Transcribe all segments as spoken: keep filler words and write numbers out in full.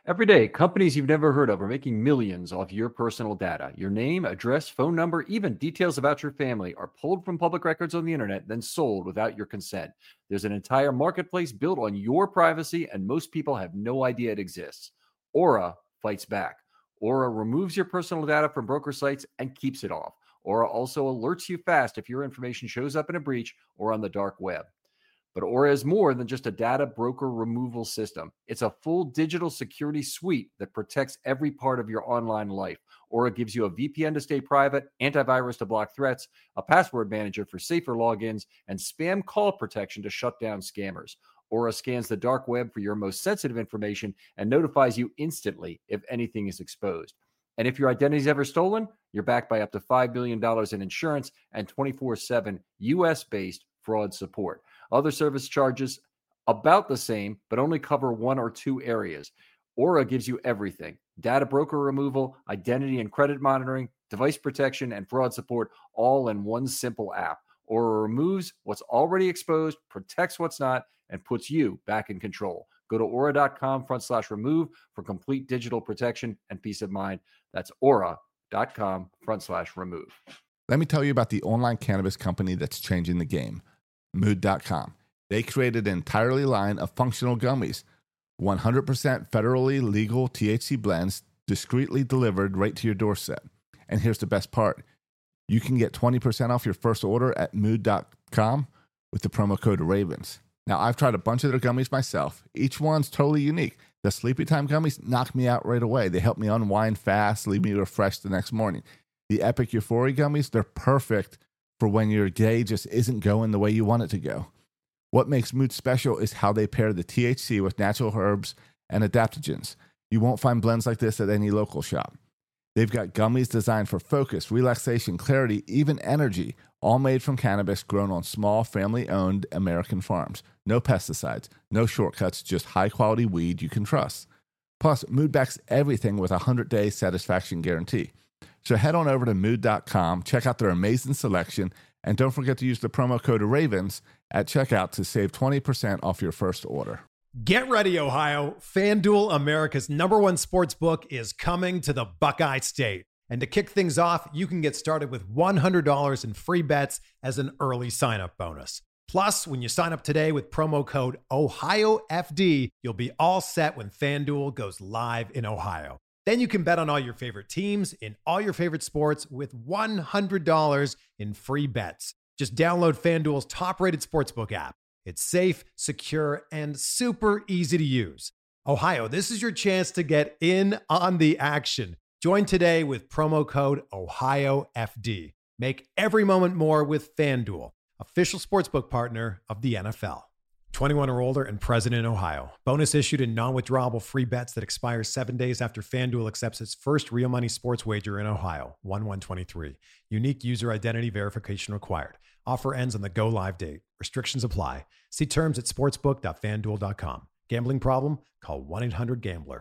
Every day, companies you've never heard of are making millions off your personal data. Your name, address, phone number, even details about your family are pulled from public records on the internet, then sold without your consent. There's an entire marketplace built on your privacy, and most people have no idea it exists. Aura fights back. Aura removes your personal data from broker sites and keeps it off. Aura also alerts you fast if your information shows up in a breach or on the dark web. But Aura is more than just a data broker removal system. It's a full digital security suite that protects every part of your online life. Aura gives you a V P N to stay private, antivirus to block threats, a password manager for safer logins, and spam call protection to shut down scammers. Aura scans the dark web for your most sensitive information and notifies you instantly if anything is exposed. And if your identity is ever stolen, you're backed by up to five billion dollars in insurance and twenty-four seven U S-based fraud support. Other service charges about the same, but only cover one or two areas. Aura gives you everything: data broker removal, identity and credit monitoring, device protection, and fraud support, all in one simple app. Aura removes what's already exposed, protects what's not, and puts you back in control. Go to aura.com front slash remove for complete digital protection and peace of mind. That's aura.com front slash remove. Let me tell you about the online cannabis company that's changing the game. Mood dot com. They created an entirely line of functional gummies, one hundred percent federally legal T H C blends, discreetly delivered right to your doorstep. And here's the best part. You can get twenty percent off your first order at mood dot com with the promo code RAVENS. Now, I've tried a bunch of their gummies myself. Each one's totally unique. The Sleepy Time gummies knock me out right away. They help me unwind fast, leave me refreshed the next morning. The Epic Euphoria gummies, they're perfect for when your day just isn't going the way you want it to go. What makes Mood special is how they pair the T H C with natural herbs and adaptogens. You won't find blends like this at any local shop. They've got gummies designed for focus, relaxation, clarity, even energy, all made from cannabis grown on small, family-owned American farms. No pesticides, no shortcuts, just high-quality weed you can trust. Plus, Mood backs everything with a hundred-day satisfaction guarantee. So head on over to mood dot com, check out their amazing selection, and don't forget to use the promo code RAVENS at checkout to save twenty percent off your first order. Get ready, Ohio. FanDuel, America's number one sports book, is coming to the Buckeye State. And to kick things off, you can get started with one hundred dollars in free bets as an early sign-up bonus. Plus, when you sign up today with promo code Ohio F D, you'll be all set when FanDuel goes live in Ohio. Then you can bet on all your favorite teams in all your favorite sports with one hundred dollars in free bets. Just download FanDuel's top-rated sportsbook app. It's safe, secure, and super easy to use. Ohio, this is your chance to get in on the action. Join today with promo code Ohio F D. Make every moment more with FanDuel, official sportsbook partner of the N F L. twenty-one or older and present in Ohio. Bonus issued in non-withdrawable free bets that expire seven days after FanDuel accepts its first real money sports wager in Ohio. one one twenty-three. Unique user identity verification required. Offer ends on the go live date. Restrictions apply. See terms at sportsbook dot fan duel dot com. Gambling problem? Call one eight hundred gambler.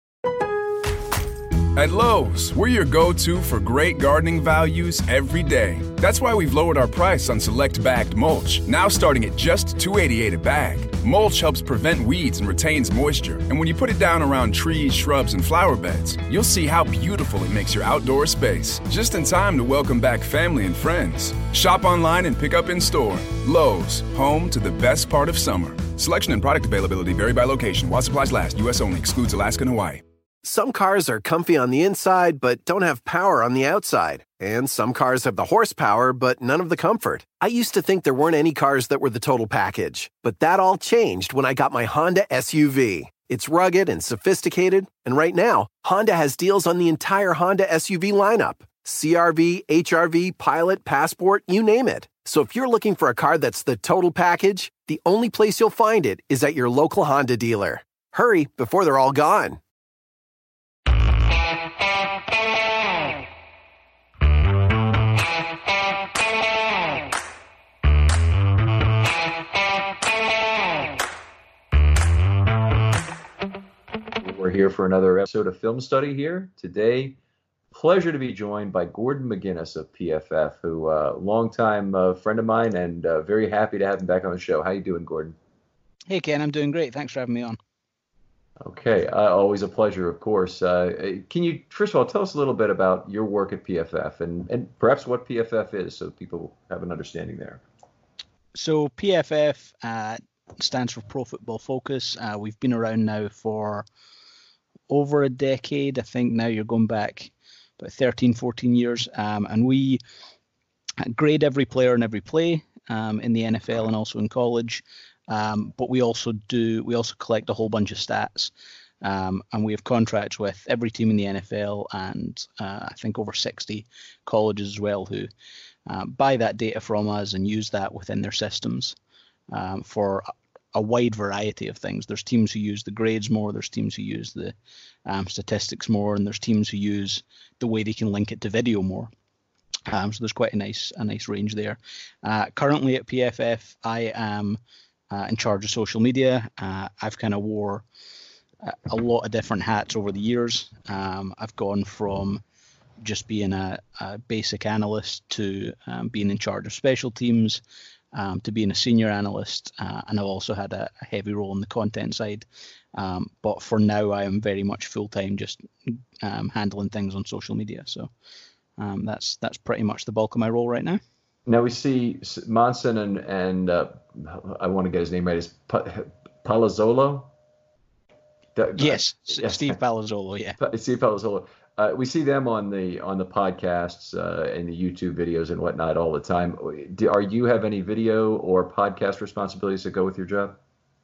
At Lowe's, we're your go-to for great gardening values every day. That's why we've lowered our price on select bagged mulch, now starting at just two dollars and eighty-eight cents a bag. Mulch helps prevent weeds and retains moisture, and when you put it down around trees, shrubs, and flower beds, you'll see how beautiful it makes your outdoor space. Just in time to welcome back family and friends. Shop online and pick up in store. Lowe's, home to the best part of summer. Selection and product availability vary by location. While supplies last, U S only. Excludes Alaska and Hawaii. Some cars are comfy on the inside, but don't have power on the outside. And some cars have the horsepower, but none of the comfort. I used to think there weren't any cars that were the total package. But that all changed when I got my Honda S U V. It's rugged and sophisticated. And right now, Honda has deals on the entire Honda S U V lineup. C R V, H R V, Pilot, Passport, you name it. So if you're looking for a car that's the total package, the only place you'll find it is at your local Honda dealer. Hurry before they're all gone. We're here for another episode of Film Study here. Today, pleasure to be joined by Gordon McGuinness of P F F, who a uh, longtime uh, friend of mine, and uh, very happy to have him back on the show. How you doing, Gordon? Hey, Ken. I'm doing great. Thanks for having me on. Okay, uh, always a pleasure, of course. Uh, can you, first of all, tell us a little bit about your work at P F F and, and perhaps what P F F is so people have an understanding there? So P F F uh, stands for Pro Football Focus. Uh, we've been around now for over a decade. I think now you're going back about thirteen, fourteen years. Um, and we grade every player and every play um, in the N F L and also in college. Um, but we also do, we also collect a whole bunch of stats. Um, and we have contracts with every team in the N F L and uh, I think over sixty colleges as well who uh, buy that data from us and use that within their systems um, for a wide variety of things. There's teams who use the grades more, there's teams who use the um, statistics more, and there's teams who use the way they can link it to video more. Um, so there's quite a nice a nice range there. Uh, currently at P F F, I am uh, in charge of social media. Uh, I've kind of wore a, a lot of different hats over the years. Um, I've gone from just being a, a basic analyst to um, being in charge of special teams, um, to being a senior analyst, uh, and I've also had a, a heavy role on the content side. Um, but for now, I am very much full-time just um, handling things on social media. So um, that's that's pretty much the bulk of my role right now. Now we see Monson and, and uh, I want to get his name right, is pa- Palazzolo? That, yes, uh, Steve Palazzolo, yeah. Steve Palazzolo. Uh, we see them on the on the podcasts uh, and the YouTube videos and whatnot all the time. Do, are you have any video or podcast responsibilities that go with your job?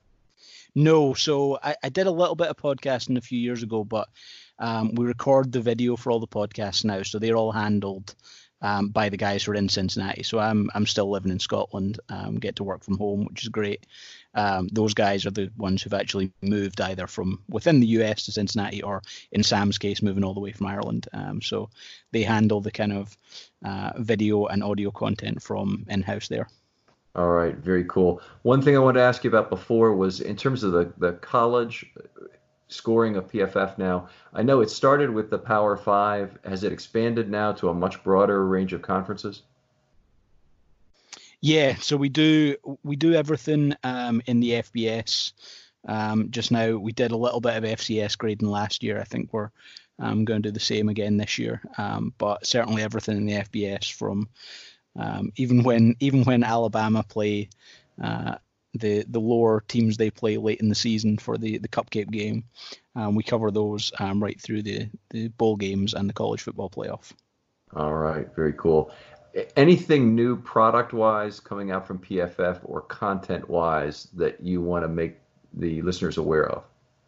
No, so I, I did a little bit of podcasting a few years ago, but um, we record the video for all the podcasts now, so they're all handled um, by the guys who are in Cincinnati. So I'm I'm still living in Scotland, um, get to work from home, which is great. Um, those guys are the ones who've actually moved either from within the U S to Cincinnati or, in Sam's case, moving all the way from Ireland. Um, so they handle the kind of uh, video and audio content from in-house there. All right, very cool. One thing I wanted to ask you about before was in terms of the, the college scoring of P F F now. I know it started with the Power Five. Has it expanded now to a much broader range of conferences? Yeah, so we do we do everything um, in the F B S. Um, just now, we did a little bit of F C S grading last year. I think we're um, going to do the same again this year. Um, but certainly everything in the F B S, from um, even when even when Alabama play uh, the the lower teams they play late in the season for the the Cupcake game, um, we cover those um, right through the the bowl games and the college football playoff. All right, very cool. Anything new product-wise coming out from P F F or content-wise that you want to make the listeners aware of?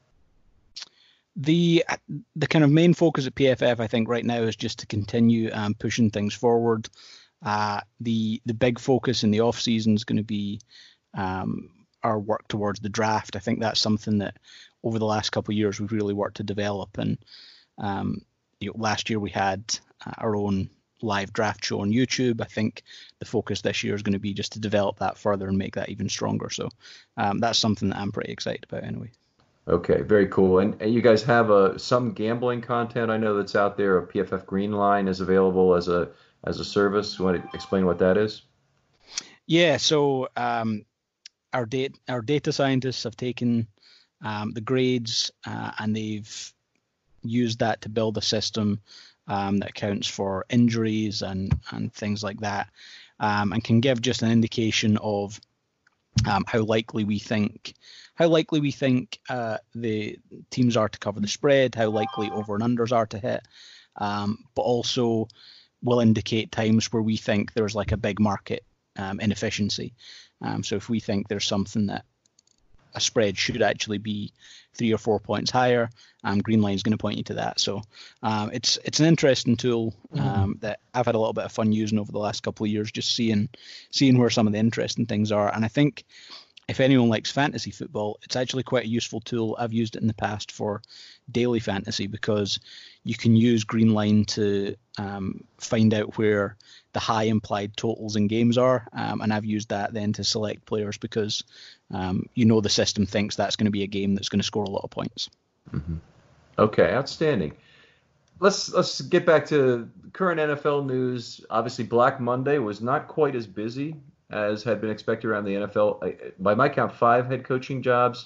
The the kind of main focus at P F F, I think, right now is just to continue um, pushing things forward. Uh, the the big focus in the off season is going to be um, our work towards the draft. I think that's something that over the last couple of years we've really worked to develop. And um, you know, last year we had uh, our own live draft show on YouTube. I think the focus this year is going to be just to develop that further and make that even stronger. So um, that's something that I'm pretty excited about anyway. Okay, very cool. And, and you guys have uh, some gambling content I know that's out there. A P F F Green Line is available as a as a service. You want to explain what that is? Yeah, so um, our data our data scientists have taken um, the grades uh, and they've used that to build a system Um, that accounts for injuries and, and things like that, um, and can give just an indication of um, how likely we think how likely we think uh, the teams are to cover the spread, how likely over and unders are to hit, um, but also will indicate times where we think there's like a big market um, inefficiency. Um, so if we think there's something that a spread should actually be three or four points higher, um, Green Line is going to point you to that. So um, it's it's an interesting tool um, mm-hmm. that I've had a little bit of fun using over the last couple of years, just seeing seeing where some of the interesting things are. And I think if anyone likes fantasy football, it's actually quite a useful tool. I've used it in the past for daily fantasy because you can use Green Line to um, find out where the high implied totals in games are. Um, and I've used that then to select players because, um, you know, the system thinks that's going to be a game that's going to score a lot of points. Mm-hmm. Okay, outstanding. Let's let's get back to current N F L news. Obviously, Black Monday was not quite as busy as had been expected around the N F L. By my count, five head coaching jobs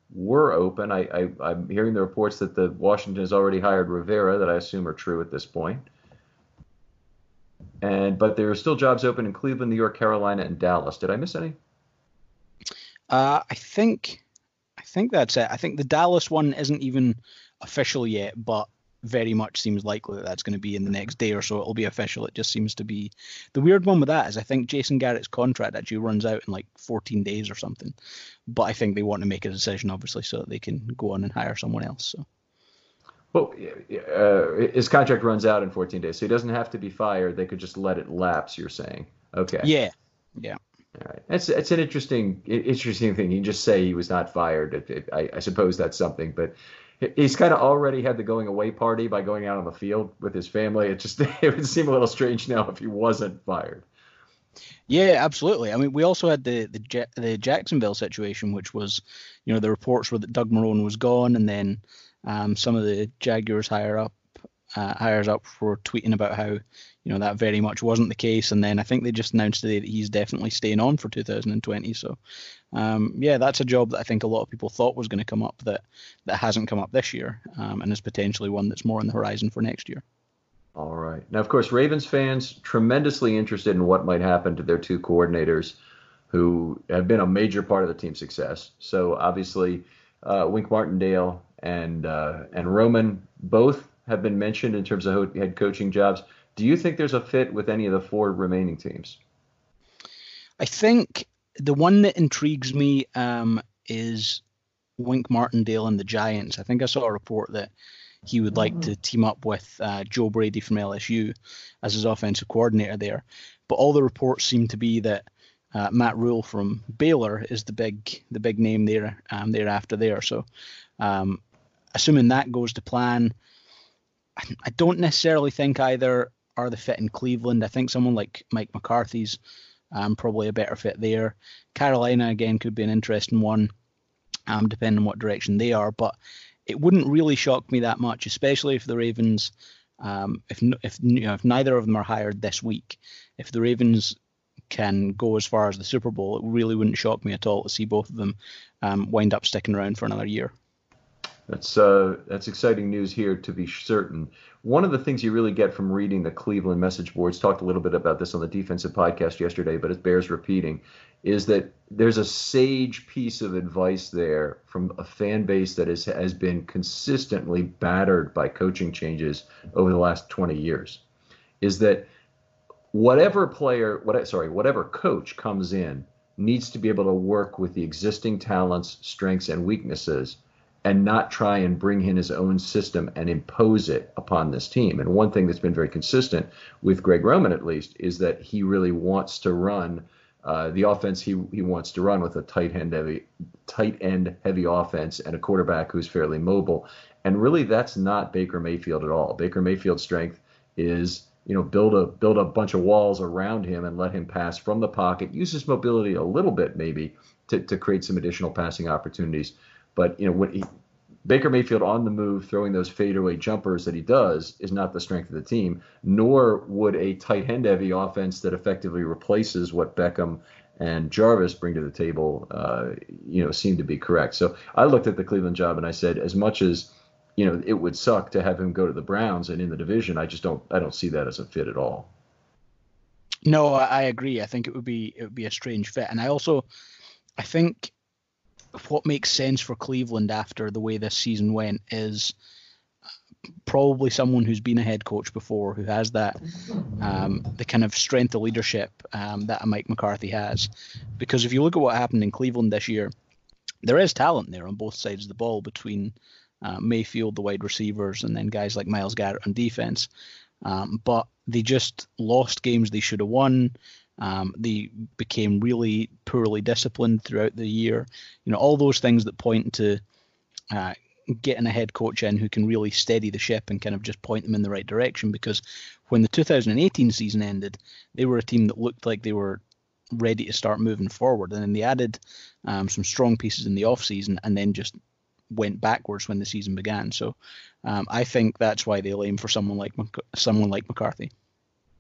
were open. I, I, I'm hearing the reports that the Washington has already hired Rivera, that I assume are true at this point. And but there are still jobs open in Cleveland, New York, Carolina, and Dallas. Did I miss any? Uh, I think I think that's it. I think the Dallas one isn't even official yet, but very much seems likely that that's going to be in the next day or so. It'll be official. It just seems to be. The weird one with that is I think Jason Garrett's contract actually runs out in like fourteen days or something. But I think they want to make a decision, obviously, so that they can go on and hire someone else. So. Well, uh, his contract runs out in fourteen days, so he doesn't have to be fired. They could just let it lapse, you're saying. Okay. Yeah. Yeah. All right. That's that's an interesting interesting thing. You just say he was not fired. It, it, I, I suppose that's something, but he's kind of already had the going away party by going out on the field with his family. It just it would seem a little strange now if he wasn't fired. Yeah, absolutely. I mean, we also had the the, the Jacksonville situation, which was, you know, the reports were that Doug Marrone was gone, and then um, some of the Jaguars higher up uh, hires up were tweeting about how, you know, that very much wasn't the case, and then I think they just announced today that he's definitely staying on for two thousand twenty. So, um, yeah, that's a job that I think a lot of people thought was going to come up that that hasn't come up this year, um, and is potentially one that's more on the horizon for next year. All right. Now, of course, Ravens fans tremendously interested in what might happen to their two coordinators who have been a major part of the team's success. So obviously, uh, Wink Martindale and uh, and Roman both have been mentioned in terms of head coaching jobs. Do you think there's a fit with any of the four remaining teams? I think the one that intrigues me um, is Wink Martindale and the Giants. I think I saw a report that he would like to team up with uh, Joe Brady from L S U as his offensive coordinator there. But all the reports seem to be that uh, Matt Rule from Baylor is the big the big name there um, thereafter there. So um, assuming that goes to plan, I don't necessarily think either are the fit in Cleveland. I think someone like Mike McCarthy's um, probably a better fit there. Carolina, again, could be an interesting one, um, depending on what direction they are. But it wouldn't really shock me that much, especially if the Ravens, um, if if you know, if neither of them are hired this week, if the Ravens can go as far as the Super Bowl, it really wouldn't shock me at all to see both of them um, wind up sticking around for another year. That's uh, that's exciting news here, to be certain. One of the things you really get from reading the Cleveland message boards, talked a little bit about this on the defensive podcast yesterday, but it bears repeating, is that there's a sage piece of advice there from a fan base that is, has been consistently battered by coaching changes over the last twenty years, is that whatever player, what sorry, whatever coach comes in needs to be able to work with the existing talents, strengths, and weaknesses, and not try and bring in his own system and impose it upon this team. And one thing that's been very consistent with Greg Roman, at least, is that he really wants to run uh, the offense he he wants to run with a tight end heavy, tight end heavy offense and a quarterback who's fairly mobile. And really, that's not Baker Mayfield at all. Baker Mayfield's strength is, you know, build a build a bunch of walls around him and let him pass from the pocket, use his mobility a little bit maybe to, to create some additional passing opportunities. But, you know, what he, Baker Mayfield on the move, throwing those fadeaway jumpers that he does, is not the strength of the team, nor would a tight end heavy offense that effectively replaces what Beckham and Jarvis bring to the table, uh, you know, seem to be correct. So I looked at the Cleveland job and I said, as much as, you know, it would suck to have him go to the Browns and in the division, I just don't, I don't see that as a fit at all. No, I agree. I think it would be, it would be a strange fit. And I also, I think, what makes sense for Cleveland after the way this season went is probably someone who's been a head coach before, who has that um, the kind of strength of leadership um, that a Mike McCarthy has. Because if you look at what happened in Cleveland this year, there is talent there on both sides of the ball between uh, Mayfield, the wide receivers, and then guys like Myles Garrett on defense. Um, but they just lost games they should have won. Um, they became really poorly disciplined throughout the year. You know, all those things that point to uh, getting a head coach in who can really steady the ship and kind of just point them in the right direction. Because when the two thousand eighteen season ended, they were a team that looked like they were ready to start moving forward. And then they added um, some strong pieces in the offseason and then just went backwards when the season began. So um, I think that's why they'll aim for someone like someone like McCarthy.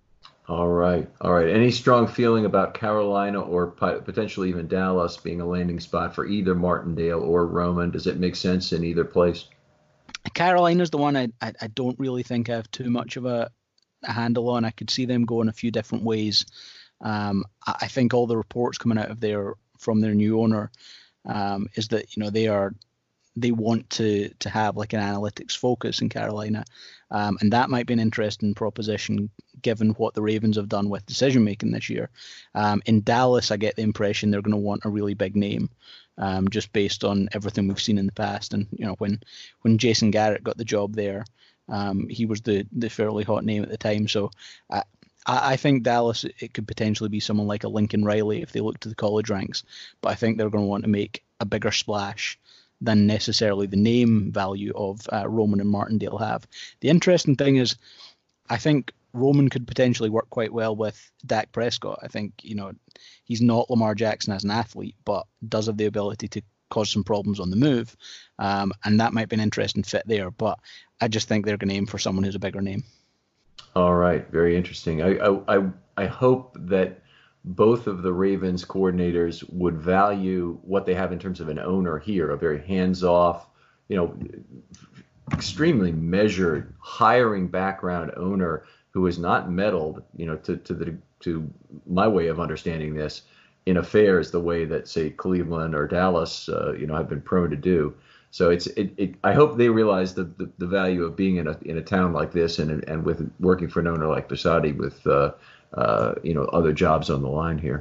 All right. All right. Any strong feeling about Carolina or potentially even Dallas being a landing spot for either Martindale or Roman? Does it make sense in either place? Carolina's the one I, I, I don't really think I have too much of a, a handle on. I could see them going a few different ways. Um, I, I think all the reports coming out of there from their new owner um, is that, you know, they are they want to to have like an analytics focus in Carolina. Um, and that might be an interesting proposition given what the Ravens have done with decision making this year. Um, in Dallas, I get the impression they're going to want a really big name, um, just based on everything we've seen in the past. And you know, when when Jason Garrett got the job there, um, he was the the fairly hot name at the time. So I, I think Dallas, it could potentially be someone like a Lincoln Riley if they look to the college ranks. But I think they're going to want to make a bigger splash than necessarily the name value of uh, Roman and Martindale have. The interesting thing is, I think Roman could potentially work quite well with Dak Prescott. I think, you know, he's not Lamar Jackson as an athlete, but does have the ability to cause some problems on the move. Um, and that might be an interesting fit there. But I just think they're going to aim for someone who's a bigger name. All right. Very interesting. I, I, I, I hope that both of the Ravens coordinators would value what they have in terms of an owner here, a very hands-off, you know, extremely measured, hiring background owner who is not meddled, you know, to to the to my way of understanding this, in affairs the way that, say, Cleveland or Dallas, uh, you know, have been prone to do. So it's it, it I hope they realize the, the, the value of being in a in a town like this and and with working for an owner like Bisciotti with uh, uh, you know, other jobs on the line here.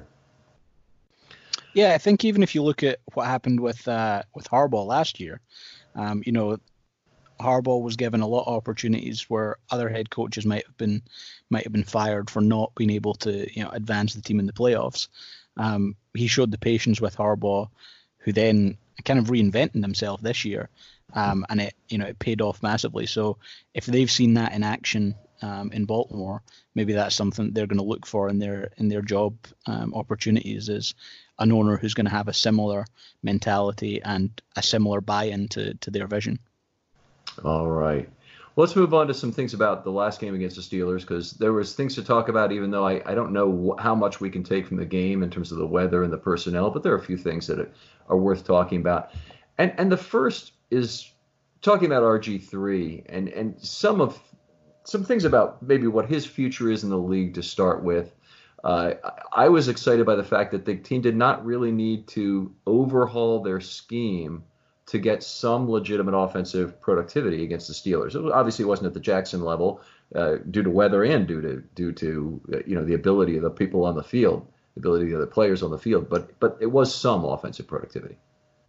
Yeah, I think even if you look at what happened with uh, with Harbaugh last year, um, you know, Harbaugh was given a lot of opportunities where other head coaches might have been might have been fired for not being able to, you know, advance the team in the playoffs. Um, he showed the patience with Harbaugh, who then kind of reinvented himself this year, um, and it you know it paid off massively. So if they've seen that in action um, in Baltimore, maybe that's something they're going to look for in their in their job um, opportunities, is an owner who's going to have a similar mentality and a similar buy-in to to their vision. All right. Well, let's move on to some things about the last game against the Steelers, because there was things to talk about, even though I, I don't know wh- how much we can take from the game in terms of the weather and the personnel, but there are a few things that are, are worth talking about. And and the first is talking about R G three and, and some of some things about maybe what his future is in the league to start with. Uh, I was excited by the fact that the team did not really need to overhaul their scheme to get some legitimate offensive productivity against the Steelers. It obviously wasn't at the Jackson level uh, due to weather and due to due to uh, you know the ability of the people on the field, the ability of the players on the field. But but it was some offensive productivity.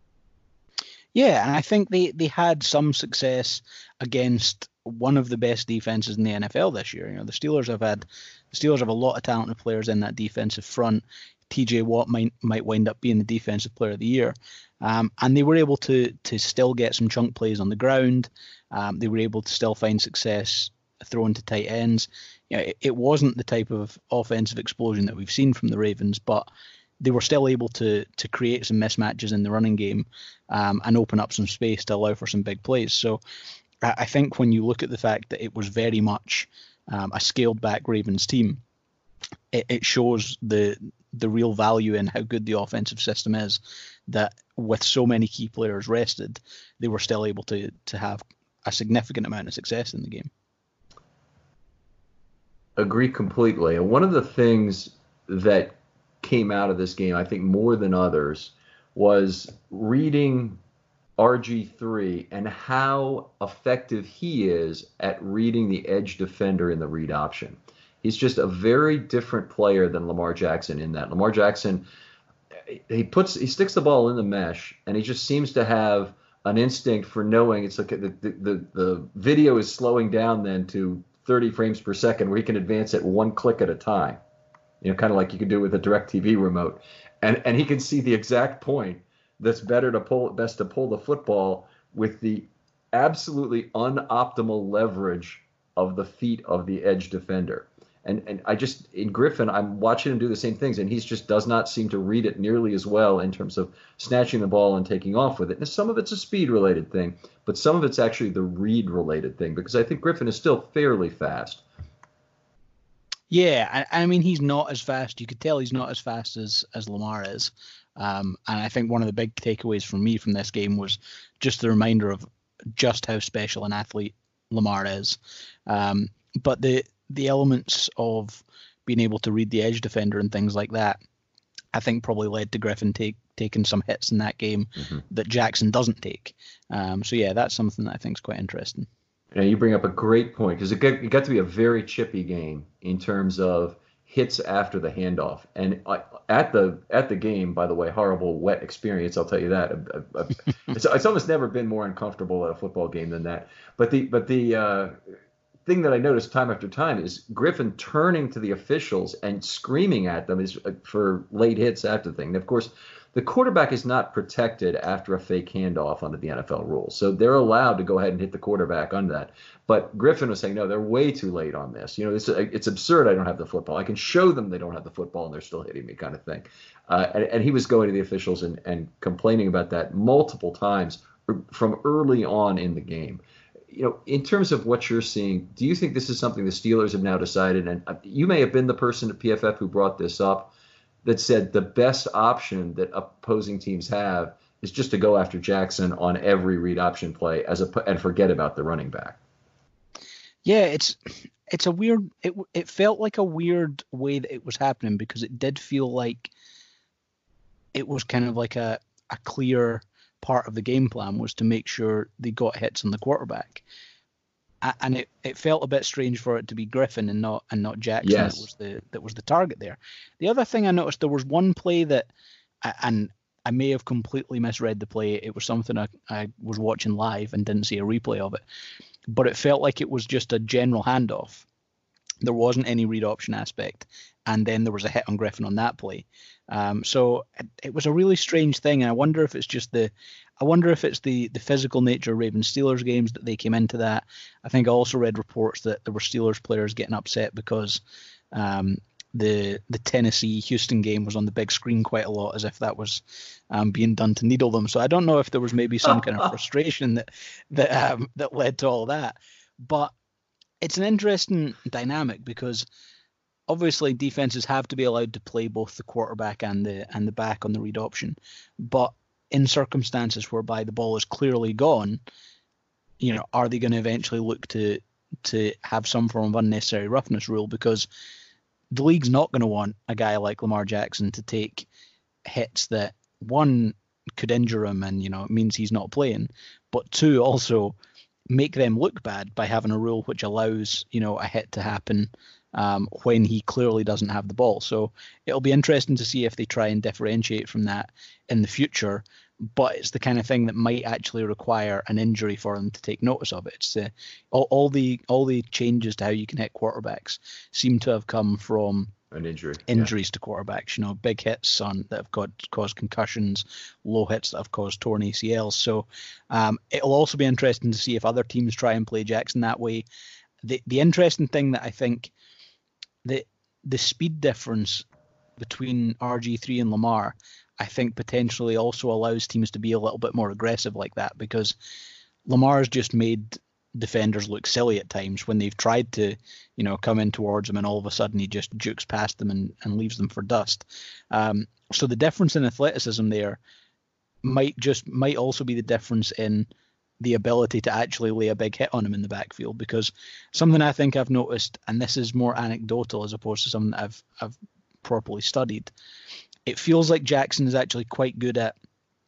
Yeah, and I think they, they had some success against one of the best defenses in the N F L this year. You know, the Steelers have had the Steelers have a lot of talented players in that defensive front. T J Watt might might wind up being the defensive player of the year. Um, and they were able to to still get some chunk plays on the ground. Um, they were able to still find success throwing to tight ends. You know, it, it wasn't the type of offensive explosion that we've seen from the Ravens, but they were still able to to create some mismatches in the running game um, and open up some space to allow for some big plays. So I, I think when you look at the fact that it was very much um, a scaled back Ravens team, it, it shows the the real value in how good the offensive system is, that with so many key players rested, they were still able to to have a significant amount of success in the game. Agree completely. And one of the things that came out of this game, I think more than others, was reading R G three and how effective he is at reading the edge defender in the read option. He's just a very different player than Lamar Jackson in that. Lamar Jackson, he puts he sticks the ball in the mesh, and he just seems to have an instinct for knowing it's like the the, the, the video is slowing down then to thirty frames per second, where he can advance it one click at a time. You know, kind of like you can do with a DirecTV remote, and and he can see the exact point that's better to pull best to pull the football with the absolutely unoptimal leverage of the feet of the edge defender. And and I just, in Griffin, I'm watching him do the same things, and he just does not seem to read it nearly as well in terms of snatching the ball and taking off with it. And some of it's a speed-related thing, but some of it's actually the read-related thing, because I think Griffin is still fairly fast. Yeah, I, I mean, he's not as fast. You could tell he's not as fast as, as Lamar is. Um, and I think one of the big takeaways for me from this game was just the reminder of just how special an athlete Lamar is. Um, but the the elements of being able to read the edge defender and things like that, I think probably led to Griffin take, taking some hits in that game mm-hmm. that Jackson doesn't take. Um, so, yeah, that's something that I think is quite interesting. Yeah, you bring up a great point because it, it got to be a very chippy game in terms of hits after the handoff. And I, at the at the game, by the way, horrible wet experience, I'll tell you that. I, I, it's, it's almost never been more uncomfortable at a football game than that. But the but the uh, thing that I noticed time after time is Griffin turning to the officials and screaming at them is for late hits after the thing. And of course, the quarterback is not protected after a fake handoff under the N F L rules. So they're allowed to go ahead and hit the quarterback on that. But Griffin was saying, no, they're way too late on this. You know, it's, it's absurd I don't have the football. I can show them they don't have the football and they're still hitting me kind of thing. Uh, and, and he was going to the officials and, and complaining about that multiple times from early on in the game. You know, in terms of what you're seeing, do you think this is something the Steelers have now decided? And you may have been the person at P F F who brought this up, that said the best option that opposing teams have is just to go after Jackson on every read option play as a and forget about the running back. Yeah, it's it's a weird. It it felt like a weird way that it was happening because it did feel like it was kind of like a a clear part of the game plan was to make sure they got hits on the quarterback. And it, it felt a bit strange for it to be Griffin and not and not Jackson yes. that was the that was the target there. The other thing I noticed, there was one play that, and I may have completely misread the play. It was something I, I was watching live and didn't see a replay of it, but it felt like it was just a general handoff. There wasn't any read option aspect, and then there was a hit on Griffin on that play. Um, so it, it was a really strange thing, and I wonder if it's just the, I wonder if it's the the physical nature of Ravens Steelers games that they came into that. I think I also read reports that there were Steelers players getting upset because um, the the Tennessee Houston game was on the big screen quite a lot, as if that was um, being done to needle them. So I don't know if there was maybe some kind of frustration that that um, that led to all that, but it's an interesting dynamic because obviously defenses have to be allowed to play both the quarterback and the and the back on the read option, but in circumstances whereby the ball is clearly gone, you know, are they going to eventually look to to have some form of unnecessary roughness rule? Because the league's not going to want a guy like Lamar Jackson to take hits that, one, could injure him and, you know, it means he's not playing, but two, also make them look bad by having a rule which allows, you know, a hit to happen um, when he clearly doesn't have the ball. So it'll be interesting to see if they try and differentiate from that in the future. But it's the kind of thing that might actually require an injury for them to take notice of it. It's uh, all, all the all the changes to how you can hit quarterbacks seem to have come from an injury, injuries yeah. to quarterbacks. You know, big hits on that have got, caused concussions, low hits that have caused torn A C Ls. So um, it'll also be interesting to see if other teams try and play Jackson that way. The the interesting thing that I think the the speed difference between R G three and Lamar, I think potentially also allows teams to be a little bit more aggressive like that, because Lamar's just made defenders look silly at times when they've tried to, you know, come in towards him and all of a sudden he just jukes past them and, and leaves them for dust. Um, so the difference in athleticism there might just might also be the difference in the ability to actually lay a big hit on him in the backfield, because something I think I've noticed, and this is more anecdotal as opposed to something that I've I've properly studied, it feels like Jackson is actually quite good at,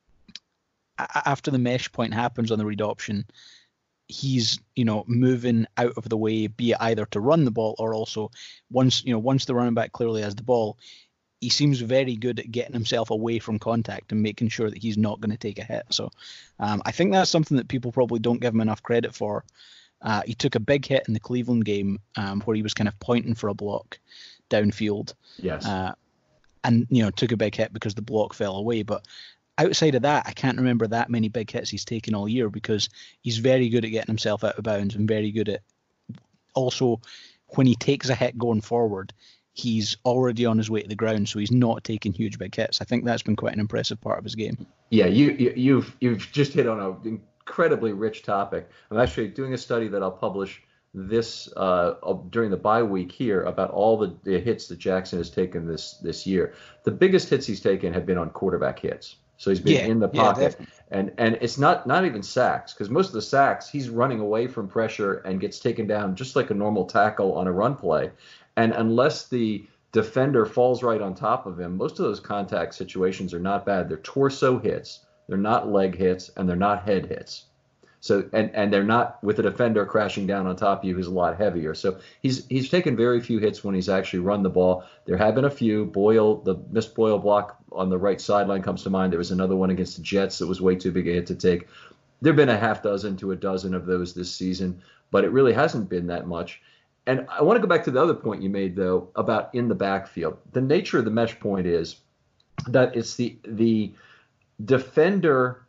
after the mesh point happens on the read option, he's, you know, moving out of the way, be it either to run the ball or also once, you know, once the running back clearly has the ball, he seems very good at getting himself away from contact and making sure that he's not going to take a hit. So um, I think that's something that people probably don't give him enough credit for. Uh, he took a big hit in the Cleveland game um, where he was kind of pointing for a block downfield. Yes. Uh, and, you know, took a big hit because the block fell away. But outside of that, I can't remember that many big hits he's taken all year, because he's very good at getting himself out of bounds and very good at also when he takes a hit going forward, he's already on his way to the ground, so he's not taking huge big hits. I think that's been quite an impressive part of his game. Yeah, you, you you've you've just hit on an incredibly rich topic. I'm actually doing a study that I'll publish this uh, during the bye week here about all the, the hits that Jackson has taken this this year. The biggest hits he's taken have been on quarterback hits. So he's been yeah, in the yeah, pocket, definitely. and and it's not not even sacks, because most of the sacks he's running away from pressure and gets taken down just like a normal tackle on a run play. And unless the defender falls right on top of him, most of those contact situations are not bad. They're torso hits, they're not leg hits, and they're not head hits. So and, and they're not with a defender crashing down on top of you who's a lot heavier. So he's he's taken very few hits when he's actually run the ball. There have been a few. Boyle, the missed Boyle block on the right sideline comes to mind. There was another one against the Jets that was way too big a hit to take. There have been a half dozen to a dozen of those this season, but it really hasn't been that much. And I want to go back to the other point you made, though, about in the backfield. The nature of the mesh point is that it's the the defender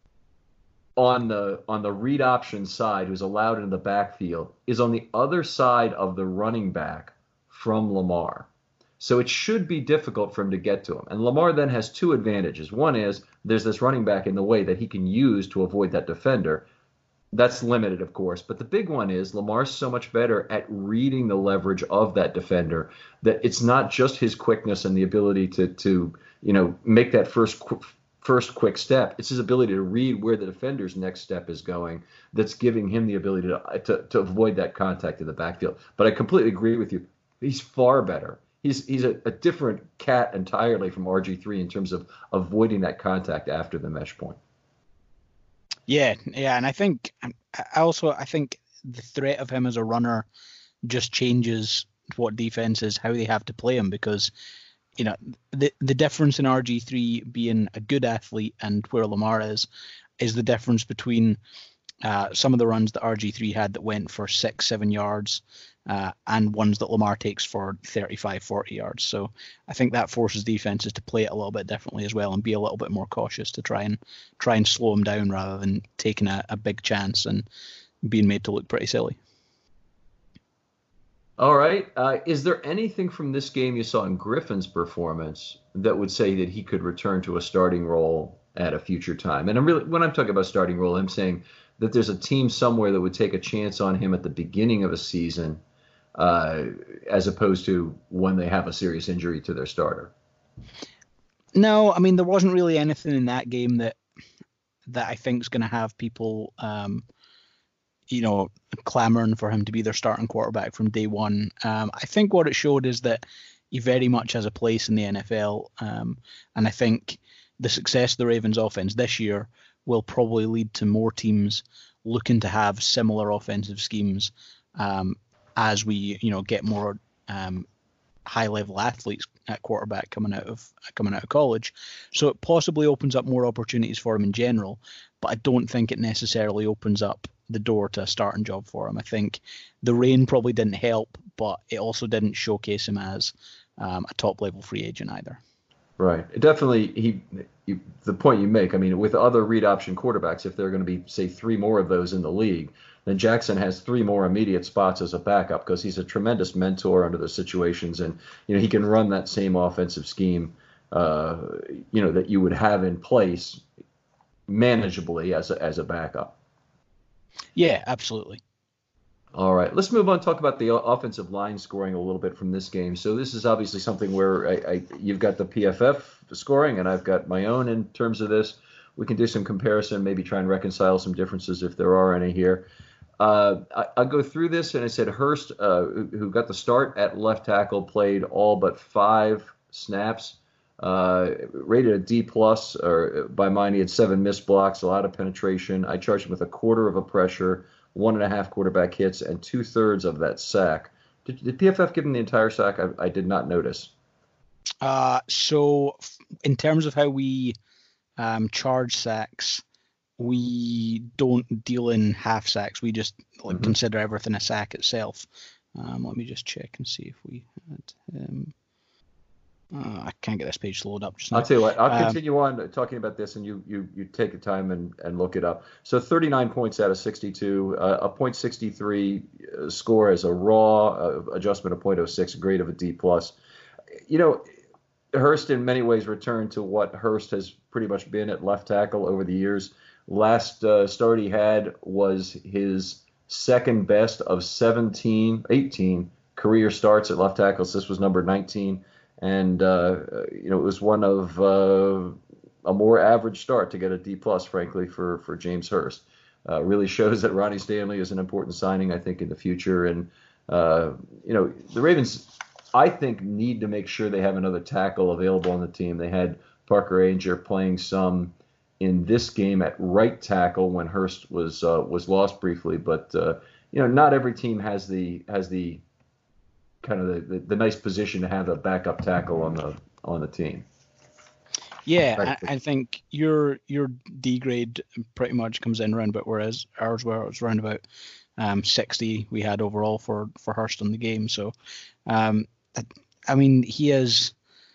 on the on the read option side who's allowed in the backfield is on the other side of the running back from Lamar. So it should be difficult for him to get to him. And Lamar then has two advantages. One is there's this running back in the way that he can use to avoid that defender. That's limited, of course. But the big one is Lamar's so much better at reading the leverage of that defender that it's not just his quickness and the ability to, to you know, make that first qu- first quick step. It's his ability to read where the defender's next step is going that's giving him the ability to, to, to avoid that contact in the backfield. But I completely agree with you. He's far better. He's he's a, a different cat entirely from R G three in terms of avoiding that contact after the mesh point. Yeah, yeah, and I think I also I think the threat of him as a runner just changes what defenses how they have to play him, because you know the the difference in R G three being a good athlete and where Lamar is is the difference between uh, some of the runs that R G three had that went for six, seven yards. Uh, and ones that Lamar takes for thirty-five, forty yards. So I think that forces defenses to play it a little bit differently as well and be a little bit more cautious to try and try and slow him down rather than taking a, a big chance and being made to look pretty silly. All right. Uh, is there anything from this game you saw in Griffin's performance that would say that he could return to a starting role at a future time? And I'm really, when I'm talking about starting role, I'm saying that there's a team somewhere that would take a chance on him at the beginning of a season, uh, as opposed to when they have a serious injury to their starter. No, I mean, there wasn't really anything in that game that that I think is going to have people, um, you know, clamoring for him to be their starting quarterback from day one. Um, I think what it showed is that he very much has a place in the N F L, um, and I think the success of the Ravens offense this year will probably lead to more teams looking to have similar offensive schemes um, as we, you know, get more um, high-level athletes at quarterback coming out of coming out of college. So it possibly opens up more opportunities for him in general, but I don't think it necessarily opens up the door to a starting job for him. I think the rain probably didn't help, but it also didn't showcase him as um, a top-level free agent either. Right. Definitely, he, he the point you make, I mean, with other read option quarterbacks, if there are going to be, say, three more of those in the league, then Jackson has three more immediate spots as a backup because he's a tremendous mentor under those situations. And, you know, he can run that same offensive scheme, uh, you know, that you would have in place manageably as a, as a backup. Yeah, absolutely. All right, let's move on and talk about the offensive line scoring a little bit from this game. So this is obviously something where I, I, you've got the P F F scoring, and I've got my own in terms of this. We can do some comparison, maybe try and reconcile some differences if there are any here. Uh, I, I'll go through this, and I said Hurst, uh, who got the start at left tackle, played all but five snaps, uh, rated a D plus, or by mine he had seven missed blocks, a lot of penetration. I charged him with a quarter of a pressure, one and a half quarterback hits, and two thirds of that sack. Did, did P F F give him the entire sack? I, I did not notice. Uh, so in terms of how we um, charge sacks, we don't deal in half sacks. We just like, mm-hmm. consider everything a sack itself. Um, let me just check and see if we had him. Uh, I can't get this page to load up just now. I'll tell you what, I'll um, continue on talking about this, and you you you take the time and, and look it up. So thirty-nine points out of sixty-two, uh, a point six three score as a raw, uh, adjustment of point oh six, grade of a D plus. You know, Hurst in many ways returned to what Hurst has pretty much been at left tackle over the years. Last uh, start he had was his second best of seventeen, eighteen career starts at left tackles. This was number nineteen. And, uh, you know, it was one of uh, a more average start to get a D plus, frankly, for, for James Hurst. Uh, really shows that Ronnie Stanley is an important signing, I think, in the future. And, uh, you know, the Ravens, I think, need to make sure they have another tackle available on the team. They had Parker Ainger playing some in this game at right tackle when Hurst was uh, was lost briefly. But, uh, you know, not every team has the has the kind of the, the, the nice position to have a backup tackle on the on the team. Yeah, I, I think your your D grade pretty much comes in around about whereas ours were it was around about um, sixty we had overall for, for Hurst in the game. So, um, I mean, he is.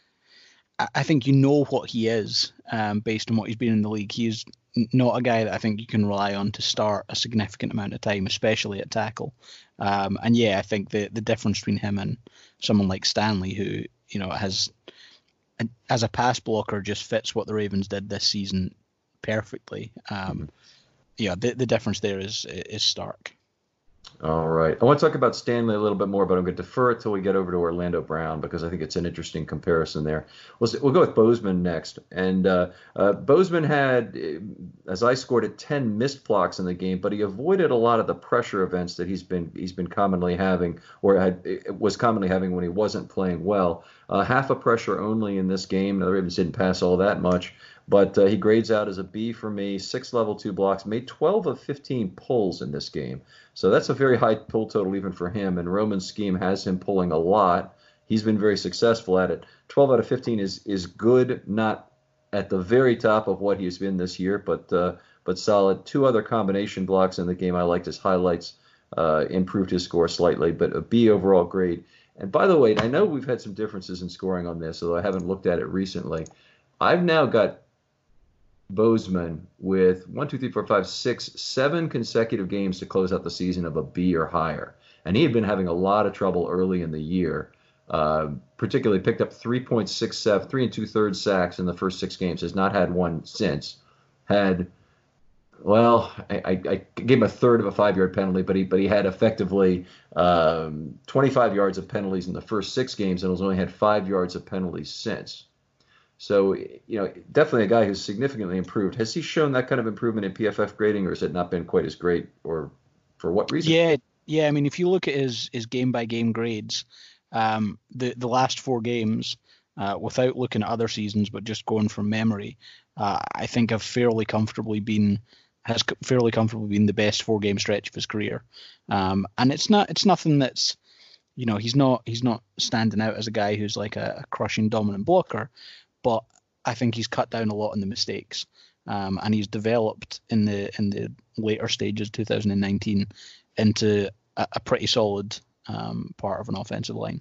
I think you know what he is um, based on what he's been in the league. He's not a guy that I think you can rely on to start a significant amount of time, especially at tackle. Um, and yeah, I think the the difference between him and someone like Stanley, who you know has as a pass blocker just fits what the Ravens did this season perfectly. Um, mm-hmm. Yeah, the the difference there is is stark. All right. I want to talk about Stanley a little bit more, but I'm going to defer it till we get over to Orlando Brown because I think it's an interesting comparison there. We'll, we'll go with Bozeman next. And uh, uh, Bozeman had, as I scored it, ten missed blocks in the game, but he avoided a lot of the pressure events that he's been he's been commonly having or had was commonly having when he wasn't playing well. Uh, half a pressure only in this game. Now, the Ravens didn't pass all that much. But uh, he grades out as a B for me, six level two blocks, made twelve of fifteen pulls in this game. So that's a very high pull total even for him. And Roman's scheme has him pulling a lot. He's been very successful at it. twelve out of fifteen is is good, not at the very top of what he's been this year, but uh, but solid. Two other combination blocks in the game I liked as highlights, uh, improved his score slightly, but a B overall grade. And by the way, I know we've had some differences in scoring on this, although I haven't looked at it recently. I've now got Bozeman with one, two, three, four, five, six, seven consecutive games to close out the season of a B or higher. And he had been having a lot of trouble early in the year, uh, particularly picked up three point six seven, three and two thirds sacks in the first six games, has not had one since. Had, well, I, I, I gave him a third of a five-yard penalty, but he but he had effectively um, twenty-five yards of penalties in the first six games and has only had five yards of penalties since. So, you know, definitely a guy who's significantly improved. Has he shown that kind of improvement in P F F grading, or has it not been quite as great, or for what reason? Yeah, yeah. I mean, if you look at his his game by game grades, um, the the last four games, uh, without looking at other seasons, but just going from memory, uh, I think have fairly comfortably been has fairly comfortably been the best four game stretch of his career. Um, and it's not it's nothing that's, you know, he's not he's not standing out as a guy who's like a, a crushing dominant blocker. But I think he's cut down a lot in the mistakes, um, and he's developed in the in the later stages, two thousand nineteen, into a, a pretty solid um, part of an offensive line.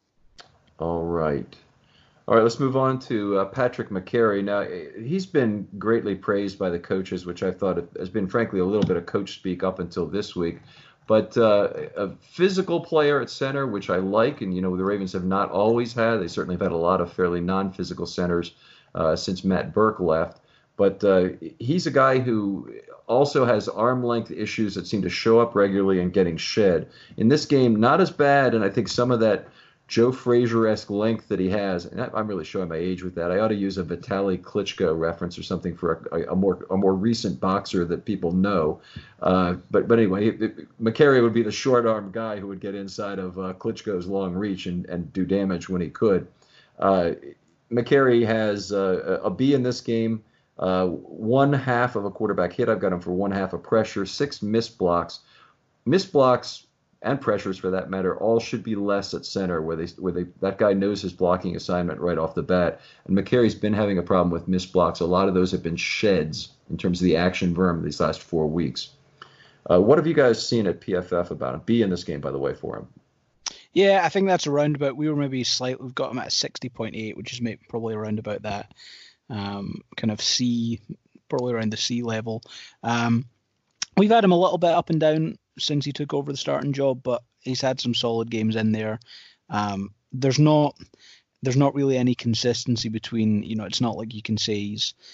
All right, all right. Let's move on to uh, Patrick Mekari. Now, he's been greatly praised by the coaches, which I thought has been, frankly, a little bit of coach speak up until this week. But uh, a physical player at center, which I like, and, you know, the Ravens have not always had. They certainly have had a lot of fairly non-physical centers uh, since Matt Burke left. But uh, he's a guy who also has arm-length issues that seem to show up regularly and getting shed. In this game, not as bad, and I think some of that Joe Frazier-esque length that he has, and I'm really showing my age with that. I ought to use a Vitaly Klitschko reference or something for a, a more a more recent boxer that people know. Uh, but but anyway, it, it, Mekari would be the short-armed guy who would get inside of uh, Klitschko's long reach and, and do damage when he could. Uh, Mekari has uh, a B in this game, uh, one half of a quarterback hit. I've got him for one half of pressure, six missed blocks. Missed blocks and pressures, for that matter, all should be less at center, where they where they that guy knows his blocking assignment right off the bat. And Mekari's been having a problem with missed blocks. A lot of those have been sheds in terms of the action verm these last four weeks. Uh, what have you guys seen at P F F about him? B in this game, by the way, for him. Yeah, I think that's around about. We were maybe slightly. We've got him at sixty point eight, which is maybe probably around about that um, kind of C, probably around the C level. Um, we've had him a little bit up and down since he took over the starting job, but he's had some solid games in there. Um, there's not there's not really any consistency between, you know, it's not like you can say he's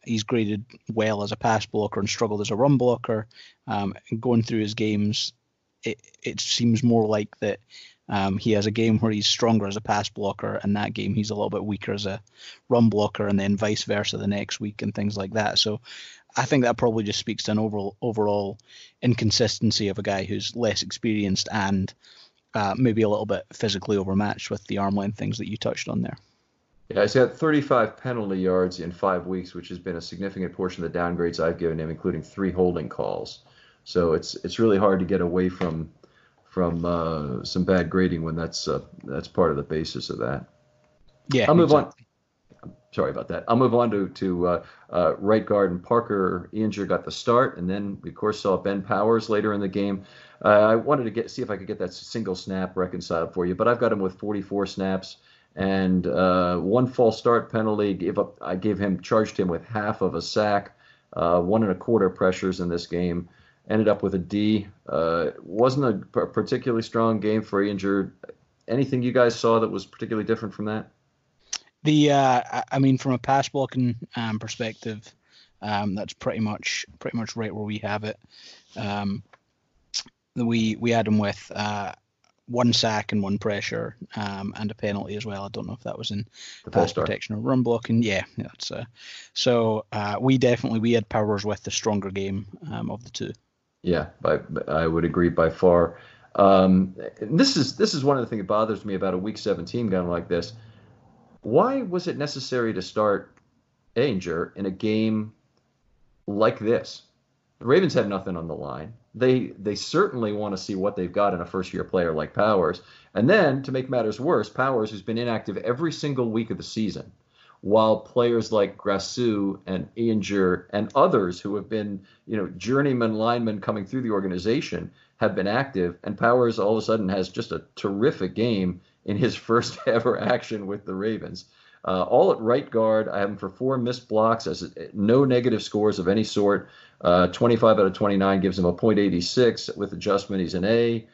he's graded well as a pass blocker and struggled as a run blocker. Um, and going through his games, it, it seems more like that um, he has a game where he's stronger as a pass blocker, and that game he's a little bit weaker as a run blocker, and then vice versa the next week and things like that. So I think that probably just speaks to an overall, overall inconsistency of a guy who's less experienced and uh, maybe a little bit physically overmatched with the arm length things that you touched on there. Yeah, he's got thirty-five penalty yards in five weeks, which has been a significant portion of the downgrades I've given him, including three holding calls. So it's it's really hard to get away from from uh, some bad grading when that's uh, that's part of the basis of that. Yeah, I'll move exactly. on. Sorry about that. I'll move on to to uh, uh, right guard, and Parker Ehinger got the start, and then we of course saw Ben Powers later in the game. Uh, I wanted to get see if I could get that single snap reconciled for you, but I've got him with forty-four snaps. And uh, one false start penalty. Gave up. I gave him, charged him with half of a sack, uh, one and a quarter pressures in this game. Ended up with a D. Uh, wasn't a p- particularly strong game for Ehinger. Anything you guys saw that was particularly different from that? The uh, I mean, from a pass blocking um, perspective, um, that's pretty much pretty much right where we have it. Um, we we had him with. Uh, one sack and one pressure, um, and a penalty as well. I don't know if that was in The pass start. protection or run blocking. Yeah, that's uh, so uh, we definitely we had Powers with the stronger game um, of the two. Yeah, by, I would agree by far. Um, this is this is one of the things that bothers me about a Week seventeen game like this. Why was it necessary to start Ehinger in a game like this? The Ravens have nothing on the line. They they certainly want to see what they've got in a first-year player like Powers. And then, to make matters worse, Powers, who's been inactive every single week of the season, while players like Grasu and Ehinger and others who have been, you know, journeyman linemen coming through the organization have been active, and Powers all of a sudden has just a terrific game in his first ever action with the Ravens. Uh, all at right guard, I have him for four missed blocks, as no negative scores of any sort. Uh, twenty-five out of twenty-nine gives him a point eight six. With adjustment, he's an A.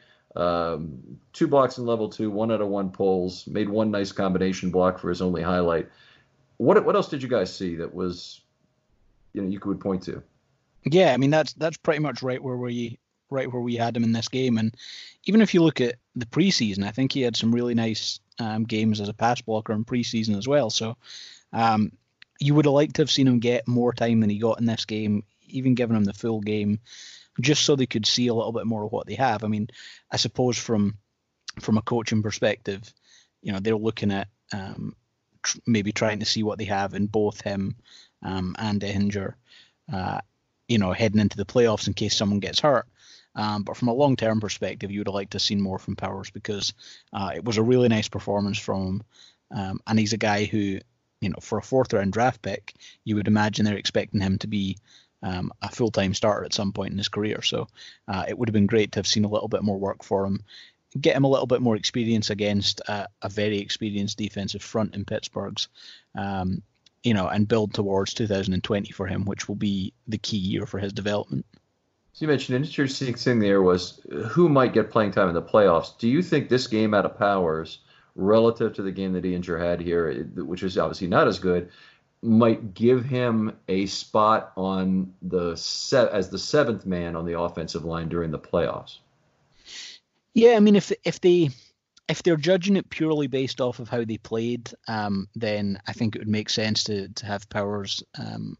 Um, two blocks in level two, one out of one pulls. Made one nice combination block for his only highlight. What what else did you guys see that was, you know, you could point to? Yeah, I mean that's that's pretty much right where we right where we had him in this game. And even if you look at the preseason, I think he had some really nice um, games as a pass blocker in preseason as well. So um, you would have liked to have seen him get more time than he got in this game, even giving him the full game, just so they could see a little bit more of what they have. I mean, I suppose from from a coaching perspective, you know, they're looking at um, tr- maybe trying to see what they have in both him um, and Ehinger, uh, you know, heading into the playoffs in case someone gets hurt. Um, but from a long-term perspective, you would have liked to have seen more from Powers, because uh, it was a really nice performance from him. Um, and he's a guy who, you know, for a fourth-round draft pick, you would imagine they're expecting him to be um, a full-time starter at some point in his career. So uh, it would have been great to have seen a little bit more work for him, get him a little bit more experience against uh, a very experienced defensive front in Pittsburgh's, um, you know, and build towards two thousand twenty for him, which will be the key year for his development. So you mentioned an interesting thing there was who might get playing time in the playoffs. Do you think this game out of Powers, relative to the game that Ehinger had here, which is obviously not as good, might give him a spot on the se- as the seventh man on the offensive line during the playoffs? Yeah, I mean, if if they if they're judging it purely based off of how they played, um, then I think it would make sense to to have Powers um,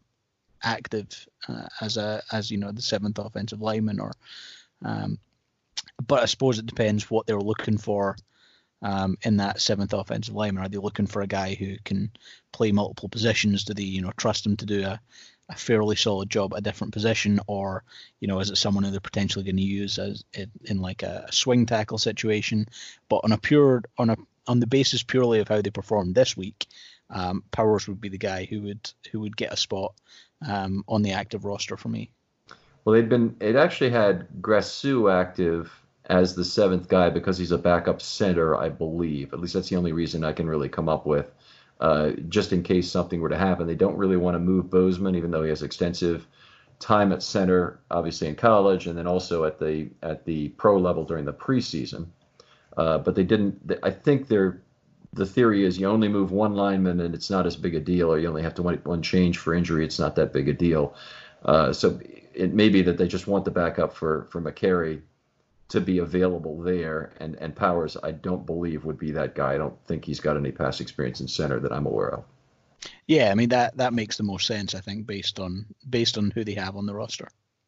active uh, as a as you know the seventh offensive lineman, or um, but I suppose it depends what they're looking for um, in that seventh offensive lineman. Are they looking for a guy who can play multiple positions? Do they you know trust him to do a, a fairly solid job at a different position, or you know is it someone who they're potentially going to use as in, in like a swing tackle situation? But on a pure on a on the basis purely of how they performed this week, um, Powers would be the guy who would who would get a spot um, on the active roster for me. Well, they'd been it actually had Grasu active as the seventh guy because he's a backup center, I believe. At least that's the only reason I can really come up with. Uh, just in case something were to happen. They don't really want to move Bozeman, even though he has extensive time at center, obviously in college, and then also at the at the pro level during the preseason. Uh, but they didn't. They, I think they're the theory is you only move one lineman and it's not as big a deal, or you only have to one, one change for injury, it's not that big a deal. Uh, so it may be that they just want the backup for, for McCary to be available there, and, and Powers, I don't believe, would be that guy. I don't think he's got any past experience in center that I'm aware of. Yeah, I mean, that, that makes the most sense, I think, based on based on who they have on the roster.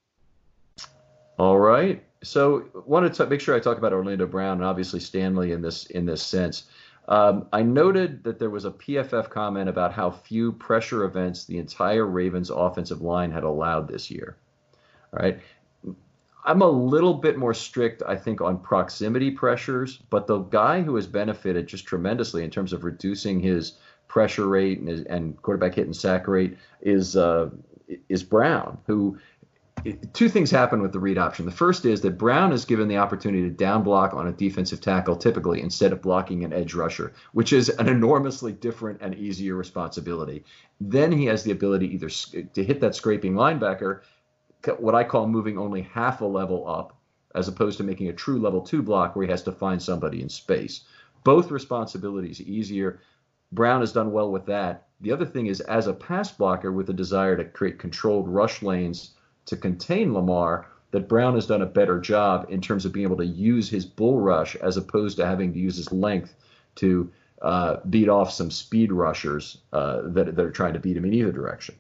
All right. So wanted to make sure I talk about Orlando Brown and obviously Stanley in this in this sense. Um, I noted that there was a P F F comment about how few pressure events the entire Ravens offensive line had allowed this year. All right. I'm a little bit more strict, I think, on proximity pressures, but the guy who has benefited just tremendously in terms of reducing his pressure rate and, his, and quarterback hit and sack rate is uh, is Brown, who two things happen with the read option. The first is that Brown is given the opportunity to down block on a defensive tackle typically instead of blocking an edge rusher, which is an enormously different and easier responsibility. Then he has the ability either to hit that scraping linebacker, what I call moving only half a level up, as opposed to making a true level two block where he has to find somebody in space. Both responsibilities easier. Brown has done well with that. The other thing is, as a pass blocker with a desire to create controlled rush lanes to contain Lamar, that Brown has done a better job in terms of being able to use his bull rush as opposed to having to use his length to uh, beat off some speed rushers uh, that, that are trying to beat him in either direction.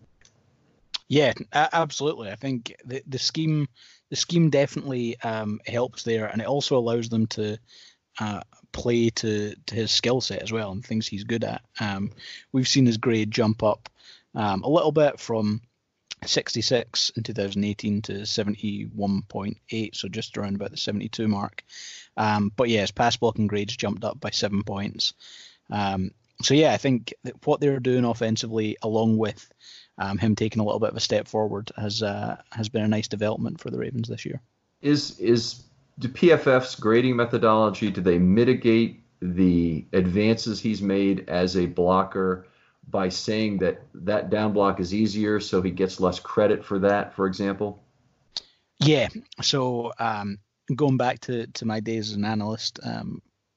Yeah, absolutely. I think the, the scheme the scheme definitely um, helps there, and it also allows them to uh, play to, to his skill set as well and things he's good at. Um, we've seen his grade jump up um, a little bit from sixty-six in two thousand eighteen to seventy-one point eight, so just around about the seventy-two mark. Um, but yeah, his pass blocking grades jumped up by seven points. Um, so yeah, I think that what they're doing offensively, along with um, him taking a little bit of a step forward, has uh, has been a nice development for the Ravens this year. Is is the P F F's grading methodology, do they mitigate the advances he's made as a blocker by saying that that down block is easier, so he gets less credit for that, for example? Yeah. So um, going back to, to my days as an analyst, um,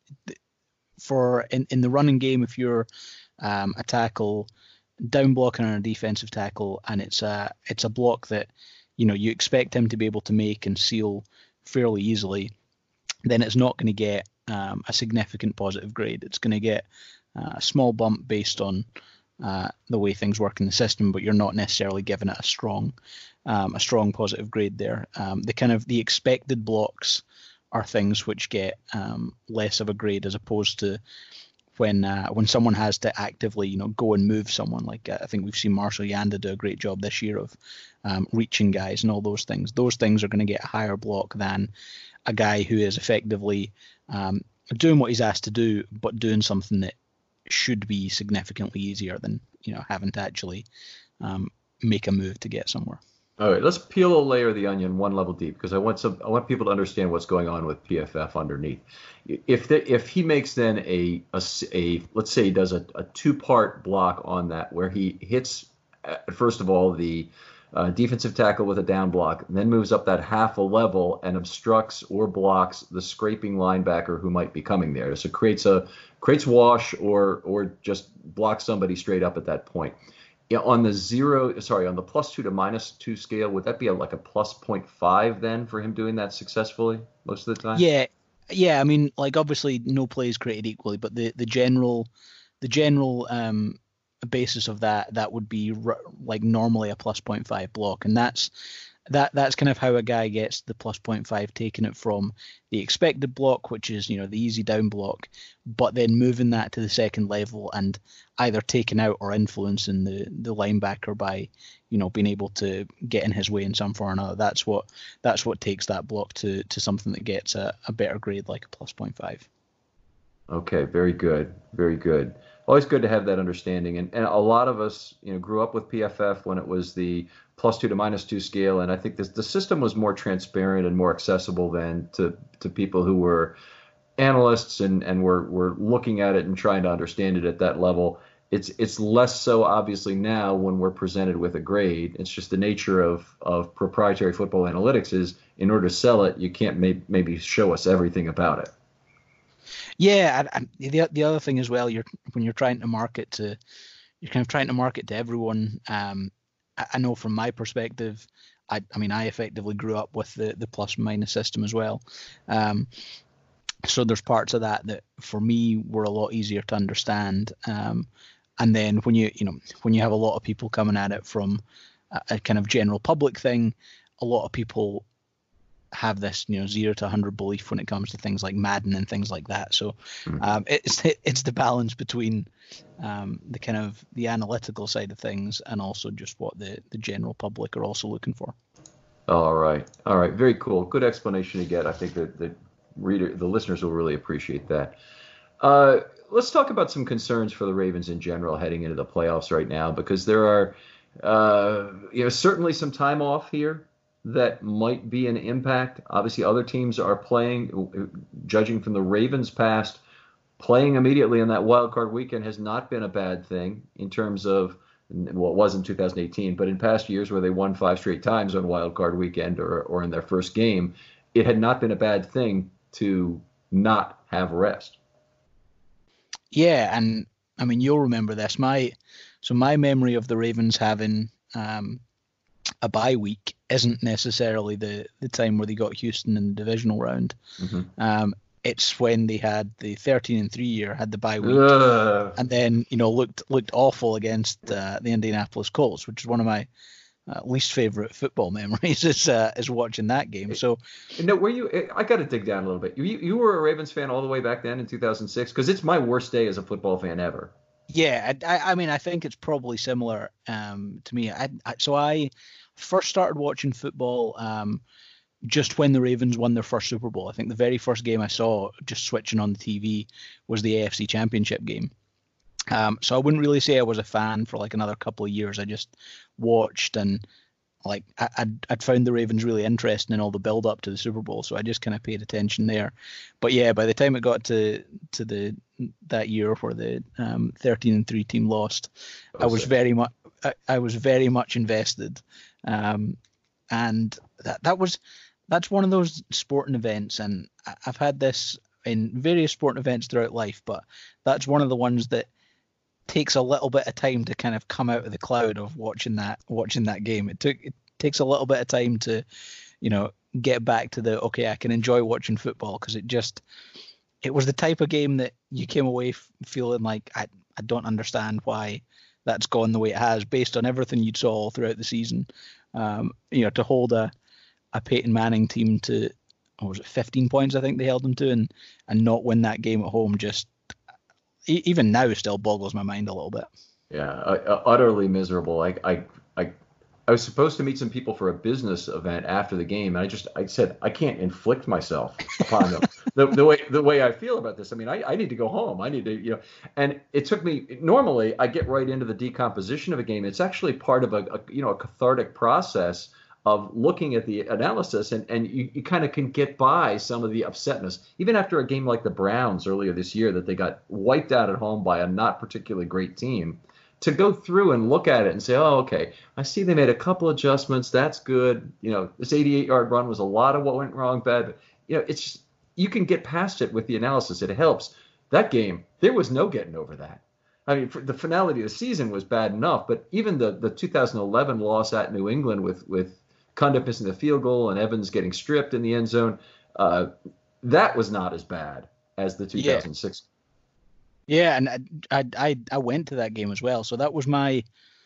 for in, in the running game, if you're um, a tackle down blocking on a defensive tackle, and it's a it's a block that you know you expect him to be able to make and seal fairly easily, then it's not going to get um, a significant positive grade. It's going to get uh, a small bump based on uh, the way things work in the system, but you're not necessarily giving it a strong um, a strong positive grade there. Um, the kind of the expected blocks are things which get um, less of a grade, as opposed to when uh, when someone has to actively, you know, go and move someone. Like uh, I think we've seen Marshall Yanda do a great job this year of um, reaching guys and all those things. Those things are going to get a higher block than a guy who is effectively um, doing what he's asked to do, but doing something that should be significantly easier than, you know, having to actually um, make a move to get somewhere. All right, let's peel a layer of the onion one level deep, because I want some. I want people to understand what's going on with P F F underneath. If the, if he makes then a, a, a let's say he does a, a two part block on that, where he hits uh, first of all the uh, defensive tackle with a down block, and then moves up that half a level and obstructs or blocks the scraping linebacker who might be coming there. So creates a creates wash or or just blocks somebody straight up at that point. Yeah, on the zero, sorry, on the plus two to minus two scale, would that be a, like a plus point five then for him doing that successfully most of the time? Yeah, yeah. I mean, like obviously no play is created equally, but the, the general, the general um, basis of that that would be r- like normally a plus point five block, and that's that that's kind of how a guy gets the plus point five, taking it from the expected block, which is, you know, the easy down block, but then moving that to the second level and either taking out or influencing the, the linebacker by, you know, being able to get in his way in some form or another. That's what that's what takes that block to to something that gets a, a better grade, like a plus point five. Okay, very good, very good. Always good to have that understanding. And, and a lot of us, you know, grew up with P F F when it was the plus two to minus two scale. And I think this, the system was more transparent and more accessible then to, to people who were analysts and, and were, were looking at it and trying to understand it at that level. It's it's less so obviously now when we're presented with a grade. It's just the nature of, of proprietary football analytics is, in order to sell it, you can't may, maybe show us everything about it. Yeah, and, and the the other thing as well, you're when you're trying to market to, you're kind of trying to market to everyone. Um, I, I know from my perspective, I I mean I effectively grew up with the the plus minus system as well. Um, so there's parts of that that for me were a lot easier to understand. Um, and then when you you know when you have a lot of people coming at it from a, a kind of general public thing, a lot of people have this, you know, zero to one hundred belief when it comes to things like Madden and things like that. So um, it's it's the balance between um, the kind of the analytical side of things and also just what the, the general public are also looking for. All right. All right. Very cool. Good explanation to get. I think that the reader, the listeners will really appreciate that. Uh, let's talk about some concerns for the Ravens in general heading into the playoffs right now, because there are, uh, you know, certainly some time off here that might be an impact. Obviously, other teams are playing, judging from the Ravens' past, playing immediately in that wild card weekend has not been a bad thing in terms of, well, it was in two thousand eighteen, but in past years where they won five straight times on wild card weekend or, or in their first game, it had not been a bad thing to not have rest. Yeah, and I mean, you'll remember this. My so my memory of the Ravens having um, a bye week isn't necessarily the, the time where they got Houston in the divisional round. Mm-hmm. Um, it's when they had the thirteen and three year, had the bye week, Ugh. and then you know looked looked awful against uh, the Indianapolis Colts, which is one of my uh, least favorite football memories is uh, is watching that game. So, no, were you? I got to dig down a little bit. You you were a Ravens fan all the way back then in two thousand six, because it's my worst day as a football fan ever. Yeah, I, I mean, I think it's probably similar um, to me. I, I so I. First started watching football um, just when the Ravens won their first Super Bowl. I think the very first game I saw just switching on the T V was the A F C Championship game. Um, so I wouldn't really say I was a fan for like another couple of years. I just watched and like I, I'd, I'd found the Ravens really interesting in all the build up to the Super Bowl. So I just kind of paid attention there. But yeah, by the time it got to to the that year where the um, thirteen and three team lost, I was very much I, I was very much invested. Um, and that that was that's one of those sporting events, and I've had this in various sporting events throughout life, but that's one of the ones that takes a little bit of time to kind of come out of the cloud of watching that watching that game. It took it takes a little bit of time to, you know, get back to the okay, I can enjoy watching football, because it just it was the type of game that you came away f- feeling like I I don't understand why that's gone the way it has, based on everything you saw all throughout the season. Um, you know, to hold a, a Peyton Manning team to, what was it, fifteen points, I think they held them to, and, and not win that game at home, just e- even now still boggles my mind a little bit. Yeah, uh, utterly miserable. I, I, I, I was supposed to meet some people for a business event after the game, and I just, I said, I can't inflict myself upon them. the, the way, the way I feel about this. I mean, I, I need to go home. I need to, you know, and it took me, normally I get right into the decomposition of a game. It's actually part of a, a you know, a cathartic process of looking at the analysis, and, and you, you kind of can get by some of the upsetness. Even after a game like the Browns earlier this year, that they got wiped out at home by a not particularly great team, to go through and look at it and say, oh, okay, I see they made a couple adjustments. That's good. You know, this eighty-eight yard run was a lot of what went wrong, bad. But, you know, it's just, you can get past it with the analysis. It helps. That game, there was no getting over that. I mean, for the finality of the season was bad enough, but even the, the two thousand eleven loss at New England with, with Cundiff missing the field goal and Evans getting stripped in the end zone, uh, that was not as bad as the two thousand six. Yeah. Yeah, and I, I I went to that game as well. So that was my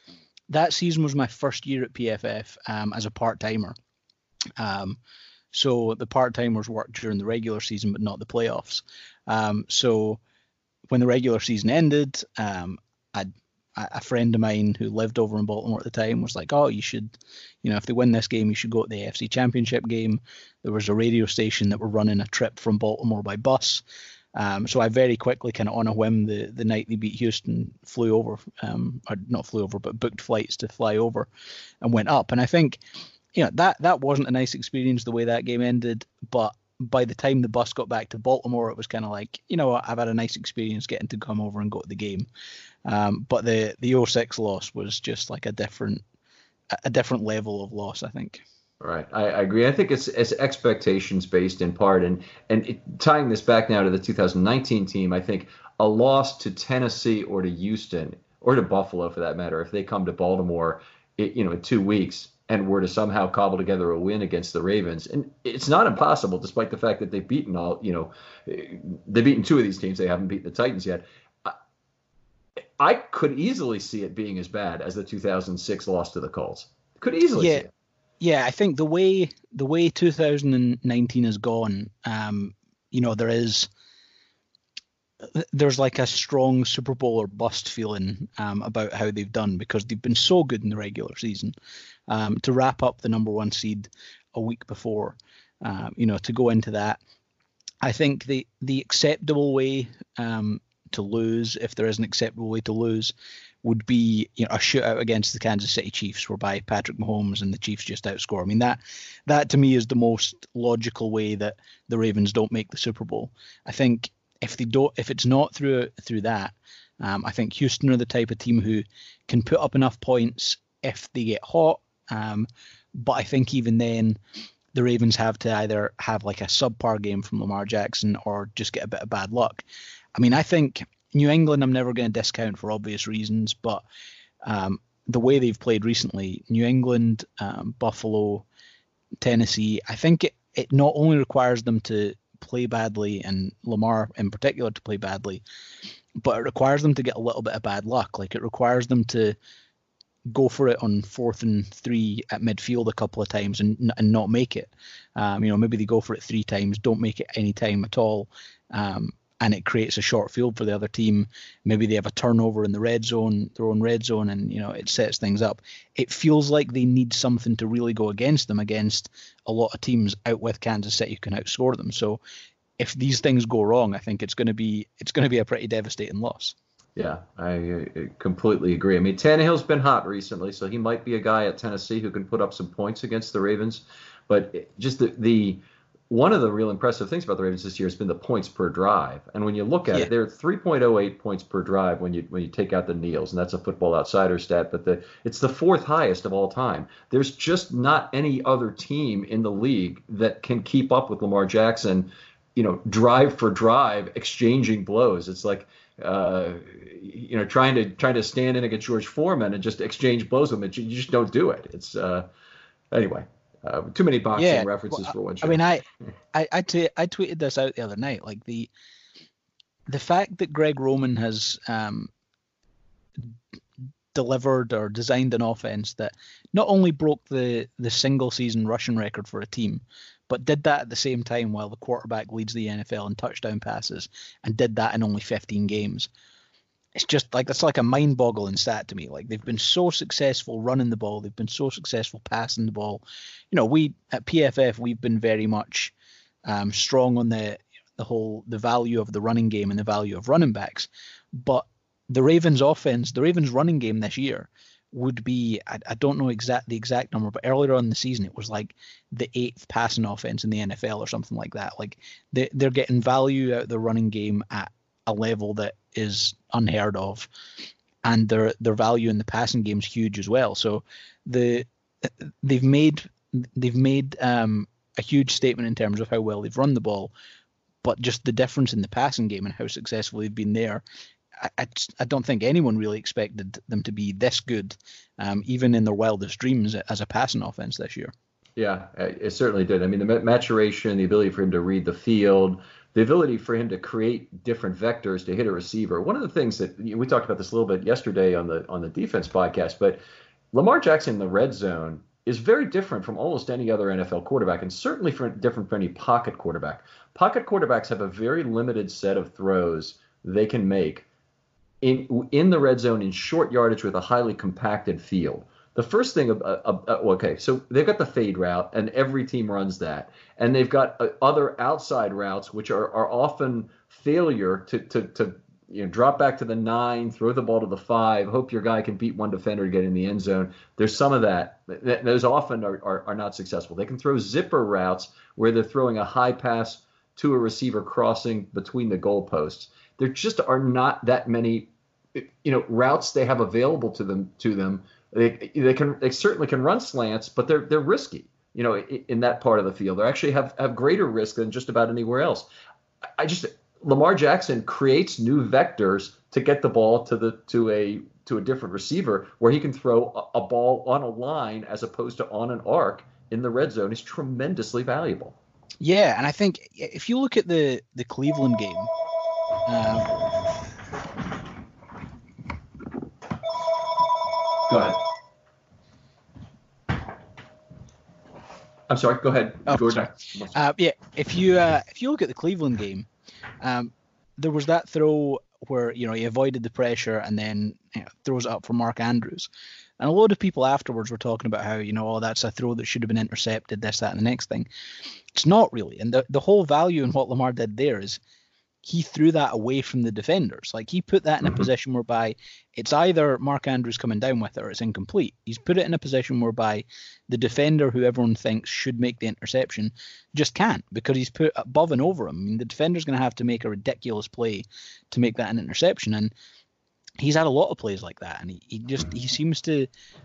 that season was my first year at P F F um, as a part timer. Um, so the part timers worked during the regular season, but not the playoffs. Um, so when the regular season ended, um, I a friend of mine who lived over in Baltimore at the time was like, "Oh, you should, you know, if they win this game, you should go to the A F C Championship game." There was a radio station that were running a trip from Baltimore by bus. Um, so I very quickly, kind of on a whim, the, the night they beat Houston, flew over, um, or not flew over, but booked flights to fly over and went up. And I think, you know, that, that wasn't a nice experience the way that game ended. But by the time the bus got back to Baltimore, it was kind of like, you know, I've had a nice experience getting to come over and go to the game. Um, but the, the oh six loss was just like a different, a different level of loss, I think. Right, I, I agree. I think it's it's expectations based in part, and and it, tying this back now to the two thousand nineteen team, I think a loss to Tennessee or to Houston or to Buffalo for that matter, if they come to Baltimore, it, you know, in two weeks and were to somehow cobble together a win against the Ravens, and it's not impossible, despite the fact that they've beaten all, you know, they've beaten two of these teams, they haven't beaten the Titans yet. I, I could easily see it being as bad as the two thousand six loss to the Colts. Could easily yeah. see it. Yeah, I think the way the way two thousand nineteen has gone, um, you know, there is there's like a strong Super Bowl or bust feeling um, about how they've done, because they've been so good in the regular season. Um, to wrap up the number one seed a week before, um, you know, to go into that, I think the the acceptable way um, to lose, if there is an acceptable way to lose, would be, you know, a shootout against the Kansas City Chiefs, whereby Patrick Mahomes and the Chiefs just outscore. I mean, that that to me is the most logical way that the Ravens don't make the Super Bowl. I think if they don't, if it's not through through that, um, I think Houston are the type of team who can put up enough points if they get hot. Um, but I think even then, the Ravens have to either have like a subpar game from Lamar Jackson or just get a bit of bad luck. I mean, I think New England, I'm never going to discount for obvious reasons, but um, the way they've played recently, New England, um, Buffalo, Tennessee, I think it, it not only requires them to play badly, and Lamar in particular to play badly, but it requires them to get a little bit of bad luck. Like, it requires them to go for it on fourth and three at midfield a couple of times and and not make it. Um, you know, maybe they go for it three times, don't make it any time at all. Um, and it creates a short field for the other team. Maybe they have a turnover in the red zone, their own red zone, and, you know, it sets things up. It feels like they need something to really go against them against a lot of teams out with Kansas City who can outscore them. So if these things go wrong, I think it's going to be it's going to be a pretty devastating loss. Yeah, I, I completely agree. I mean, Tannehill's been hot recently, so he might be a guy at Tennessee who can put up some points against the Ravens. But just the, the one of the real impressive things about the Ravens this year has been the points per drive. And when you look at yeah. it, they're three point oh eight points per drive when you when you take out the kneels, and that's a Football Outsider stat. But the it's the fourth highest of all time. There's just not any other team in the league that can keep up with Lamar Jackson, you know, drive for drive, exchanging blows. It's like, uh, you know, trying to trying to stand in against George Foreman and just exchange blows with him. You just don't do it. It's uh, anyway. Uh, too many boxing yeah, references well, for one show. I mean, I, I, I, t- I tweeted this out the other night. Like the, the fact that Greg Roman has um, delivered or designed an offense that not only broke the the single season rushing record for a team, but did that at the same time while the quarterback leads the N F L in touchdown passes, and did that in only fifteen games. It's just like, that's like a mind-boggling stat to me. Like, they've been so successful running the ball, they've been so successful passing the ball. You know, we at P F F, we've been very much um, strong on the the whole the value of the running game and the value of running backs. But the Ravens' offense, the Ravens' running game this year would be, I, I don't know exact the exact number, but earlier on in the season it was like the eighth passing offense in the N F L or something like that. Like, they they're getting value out of the running game at a level that is unheard of, and their their value in the passing game is huge as well. So the they've made they've made um, a huge statement in terms of how well they've run the ball, but just the difference in the passing game and how successful they've been there, I, I, I don't think anyone really expected them to be this good, um, even in their wildest dreams, as a passing offense this year. Yeah, it certainly did. I mean, the maturation, the ability for him to read the field, the ability for him to create different vectors to hit a receiver. One of the things that we talked about this a little bit yesterday on the on the defense podcast, but Lamar Jackson in the red zone is very different from almost any other N F L quarterback, and certainly for, different from any pocket quarterback. Pocket quarterbacks have a very limited set of throws they can make in in the red zone in short yardage with a highly compacted field. The first thing, uh, uh, uh, okay, so they've got the fade route, and every team runs that. And they've got uh, other outside routes, which are, are often failure to, to, to you know, drop back to the nine, throw the ball to the five, hope your guy can beat one defender to get in the end zone. There's some of that. Th- those often are, are, are not successful. They can throw zipper routes where they're throwing a high pass to a receiver crossing between the goalposts. There just are not that many, you know, routes they have available to them to them. They they can they certainly can run slants, but they're they're risky. you know, in, in that part of the field, or actually have, have greater risk than just about anywhere else. I just Lamar Jackson creates new vectors to get the ball to the to a to a different receiver where he can throw a, a ball on a line as opposed to on an arc in the red zone is tremendously valuable. Yeah, and I think if you look at the the Cleveland game. Um, Go ahead. I'm sorry. Go ahead, oh, Jordan. sorry. Uh, yeah, if you uh, if you look at the Cleveland game, um, there was that throw where you know he avoided the pressure and then you know, throws it up for Mark Andrews, and a lot of people afterwards were talking about how you know oh that's a throw that should have been intercepted, this, that, and the next thing. It's not really, and the the whole value in what Lamar did there is he threw that away from the defenders. Like he put that in a mm-hmm. position whereby it's either Mark Andrews coming down with it or it's incomplete. He's put it in a position whereby the defender who everyone thinks should make the interception just can't because he's put above and over him. I mean, the defender's going to have to make a ridiculous play to make that an interception. And he's had a lot of plays like that. And he, he just, he seems to,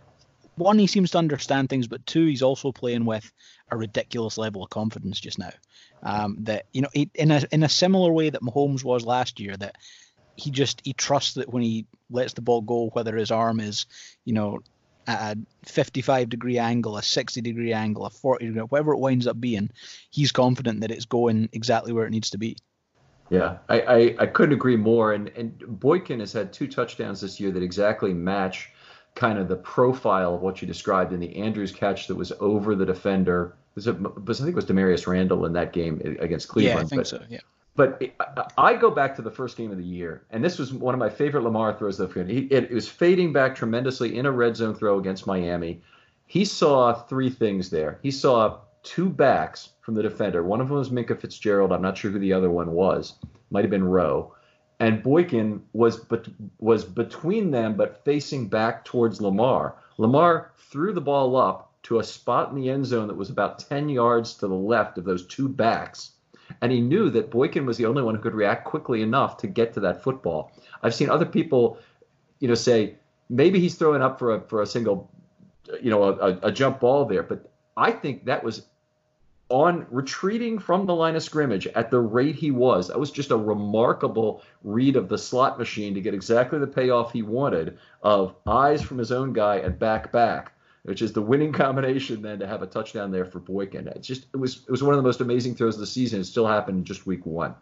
one, he seems to understand things, but two, he's also playing with a ridiculous level of confidence just now. Um, that you know, he, in a in a similar way that Mahomes was last year, that he just he trusts that when he lets the ball go, whether his arm is, you know, at a fifty-five degree angle, a sixty degree angle, a forty degree, whatever it winds up being, he's confident that it's going exactly where it needs to be. Yeah, I, I, I couldn't agree more. And and Boykin has had two touchdowns this year that exactly match kind of the profile of what you described in the Andrews catch that was over the defender. Was it, was, I think it was Demarius Randall in that game against Cleveland. Yeah, I think but, so, yeah. But it, I go back to the first game of the year, and this was one of my favorite Lamar throws. Of him. He, it, it was fading back tremendously in a red zone throw against Miami. He saw three things there. He saw two backs from the defender. One of them was Minka Fitzgerald. I'm not sure who the other one was. Might have been Rowe. And Boykin was bet- was between them but facing back towards Lamar. Lamar threw the ball up to a spot in the end zone that was about ten yards to the left of those two backs. And he knew that Boykin was the only one who could react quickly enough to get to that football. I've seen other people, you know, say maybe he's throwing up for a for a single, you know, a, a jump ball there. But I think that was on retreating from the line of scrimmage at the rate he was. That was just a remarkable read of the slot machine to get exactly the payoff he wanted of eyes from his own guy and back back, which is the winning combination then to have a touchdown there for Boykin. It's just it was it was one of the most amazing throws of the season. It still happened in just week one.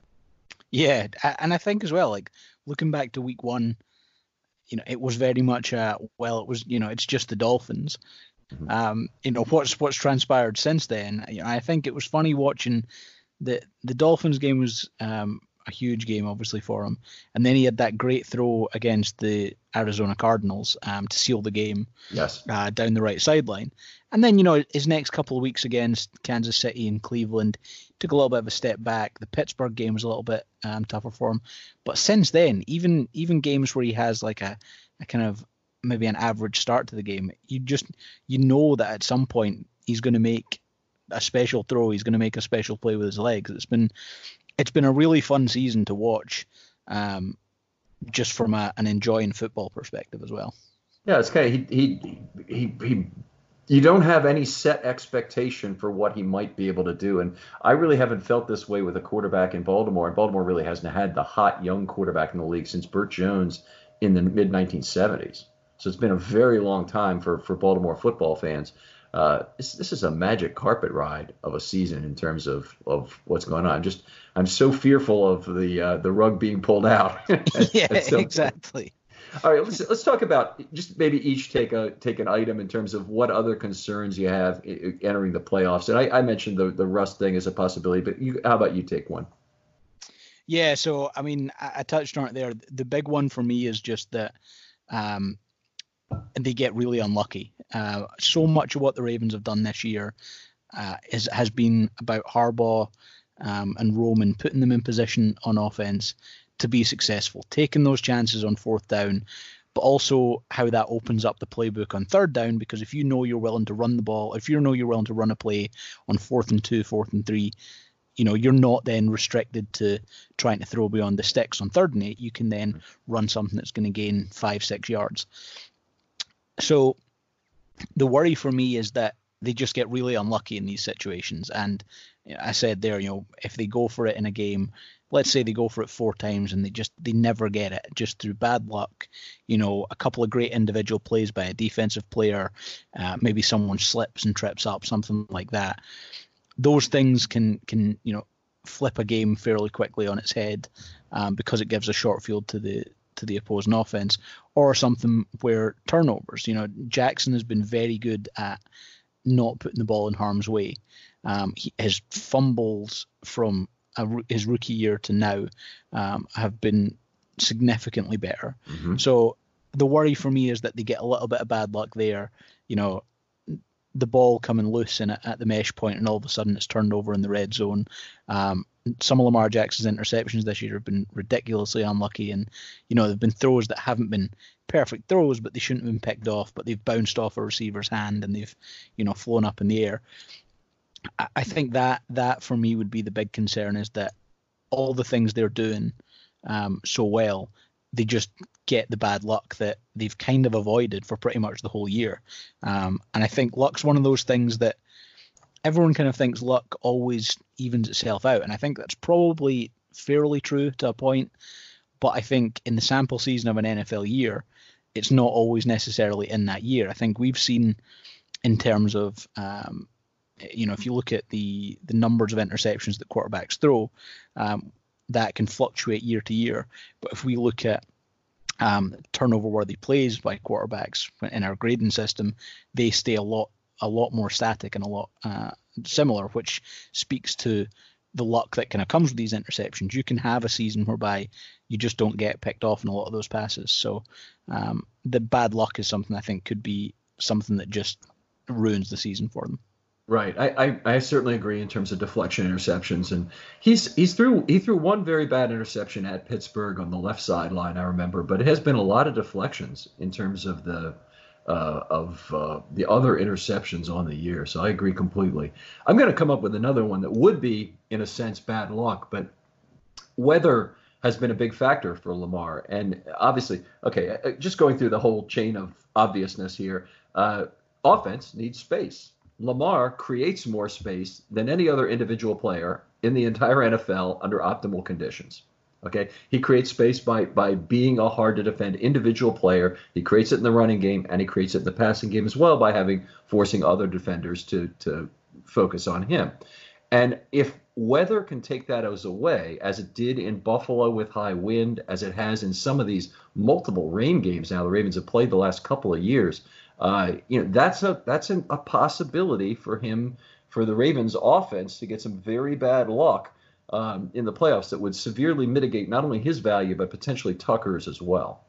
Yeah, and I think as well, like looking back to week one, you know, it was very much uh well, it was you know, it's just the Dolphins. Mm-hmm. Um, you know what's what's transpired since then. You know, I think it was funny watching the the Dolphins game was um, a huge game, obviously for him, and then he had that great throw against the Arizona Cardinals um, to seal the game. Yes, uh, down the right sideline, and then you know his next couple of weeks against Kansas City and Cleveland took a little bit of a step back. The Pittsburgh game was a little bit um, tougher for him, but since then, even even games where he has like a, a kind of maybe an average start to the game, you just you know that at some point he's going to make a special throw, he's going to make a special play with his legs. It's been it's been a really fun season to watch, um, just from a, an enjoying football perspective as well. Yeah, it's kind of he he he he. You don't have any set expectation for what he might be able to do, and I really haven't felt this way with a quarterback in Baltimore. And Baltimore really hasn't had the hot young quarterback in the league since Burt Jones in the mid nineteen seventies. So it's been a very long time for, for Baltimore football fans. Uh, this, this is a magic carpet ride of a season in terms of, of what's going on. I'm just I'm so fearful of the uh, the rug being pulled out. Yeah, so, exactly. All right, let's let's talk about just maybe each take a take an item in terms of what other concerns you have entering the playoffs. And I, I mentioned the the Russ thing as a possibility, but you, how about you take one? Yeah, so I mean, I, I touched on it there. The big one for me is just that. Um, And they get really unlucky. Uh, so much of what the Ravens have done this year uh, is has been about Harbaugh um, and Roman putting them in position on offense to be successful, taking those chances on fourth down, but also how that opens up the playbook on third down. Because if you know you're willing to run the ball, if you know you're willing to run a play on fourth and two, fourth and three, you know you're not then restricted to trying to throw beyond the sticks on third and eight. You can then run something that's going to gain five, six yards. So the worry for me is that they just get really unlucky in these situations. And you know, I said there, you know, if they go for it in a game, let's say they go for it four times and they just they never get it, just through bad luck, you know, a couple of great individual plays by a defensive player, uh, maybe someone slips and trips up, something like that. Those things can can you know flip a game fairly quickly on its head, um, because it gives a short field to the to the opposing offense, or something where turnovers. You know, Jackson has been very good at not putting the ball in harm's way. Um, he, his fumbles from a, his rookie year to now um, have been significantly better. Mm-hmm. So the worry for me is that they get a little bit of bad luck there. You know, the ball coming loose in it at the mesh point, and all of a sudden it's turned over in the red zone. Um, some of Lamar Jackson's interceptions this year have been ridiculously unlucky, and you know they've been throws that haven't been perfect throws, but they shouldn't have been picked off, but they've bounced off a receiver's hand and they've, you know, flown up in the air. I, I think that that for me would be the big concern, is that all the things they're doing um, so well, they just get the bad luck that they've kind of avoided for pretty much the whole year. Um, and I think luck's one of those things that everyone kind of thinks luck always evens itself out. And I think that's probably fairly true to a point. But I think in the sample season of an N F L year, it's not always necessarily in that year. I think we've seen in terms of, um, you know, if you look at the, the numbers of interceptions that quarterbacks throw, um, that can fluctuate year to year. But if we look at um, turnover-worthy plays by quarterbacks in our grading system, they stay a lot a lot more static and a lot uh, similar, which speaks to the luck that kind of comes with these interceptions. You can have a season whereby you just don't get picked off in a lot of those passes. So um, the bad luck is something I think could be something that just ruins the season for them. Right. I, I, I certainly agree in terms of deflection interceptions. And he's he's threw he threw one very bad interception at Pittsburgh on the left sideline, I remember, but it has been a lot of deflections in terms of the uh, of uh, the other interceptions on the year. So I agree completely. I'm going to come up with another one that would be, in a sense, bad luck, but weather has been a big factor for Lamar. And obviously, okay, just going through the whole chain of obviousness here, uh, offense needs space. Lamar creates more space than any other individual player in the entire N F L under optimal conditions. Okay, he creates space by by being a hard to defend individual player. He creates it in the running game, and he creates it in the passing game as well by having forcing other defenders to to focus on him. And if weather can take that as away, as it did in Buffalo with high wind, as it has in some of these multiple rain games now the Ravens have played the last couple of years, uh, you know that's a that's an, a possibility for him, for the Ravens offense to get some very bad luck um, in the playoffs that would severely mitigate not only his value but potentially Tucker's as well.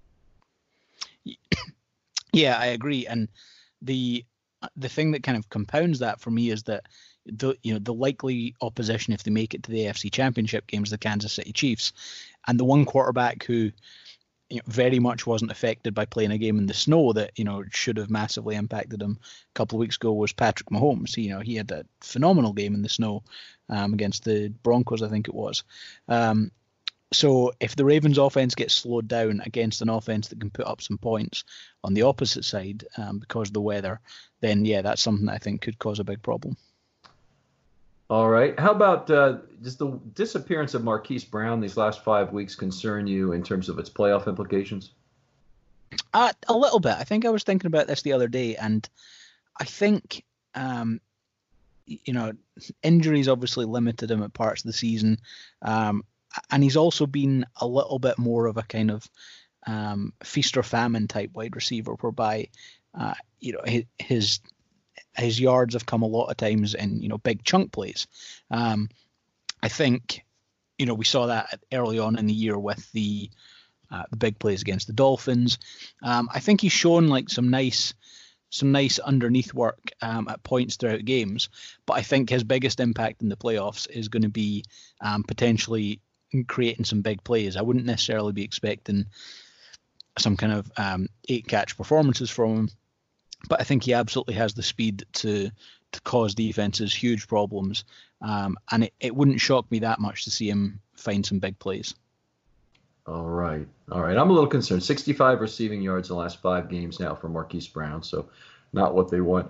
Yeah, I agree. And the the thing that kind of compounds that for me is that the you know the likely opposition if they make it to the A F C Championship games, the Kansas City Chiefs, and the one quarterback who you know, very much wasn't affected by playing a game in the snow that you know should have massively impacted him a couple of weeks ago was Patrick Mahomes. You know he had a phenomenal game in the snow um, against the Broncos, I think it was. Um, so if the Ravens offense gets slowed down against an offense that can put up some points on the opposite side um, because of the weather, then yeah, that's something that I think could cause a big problem. All right. How about uh, does the disappearance of Marquise Brown these last five weeks concern you in terms of its playoff implications? Uh, a little bit. I think I was thinking about this the other day, and I think, um, you know, injuries obviously limited him at parts of the season, um, and he's also been a little bit more of a kind of um, feast or famine type wide receiver, whereby, uh, you know, his, his His yards have come a lot of times in, you know, big chunk plays. Um, I think, you know, we saw that early on in the year with the uh, the big plays against the Dolphins. Um, I think he's shown like some nice, some nice underneath work um, at points throughout games. But I think his biggest impact in the playoffs is going to be um, potentially creating some big plays. I wouldn't necessarily be expecting some kind of um, eight catch performances from him. But I think he absolutely has the speed to to cause defenses huge problems. Um, and it, it wouldn't shock me that much to see him find some big plays. All right. All right. I'm a little concerned. sixty-five receiving yards in the last five games now for Marquise Brown, so not what they want.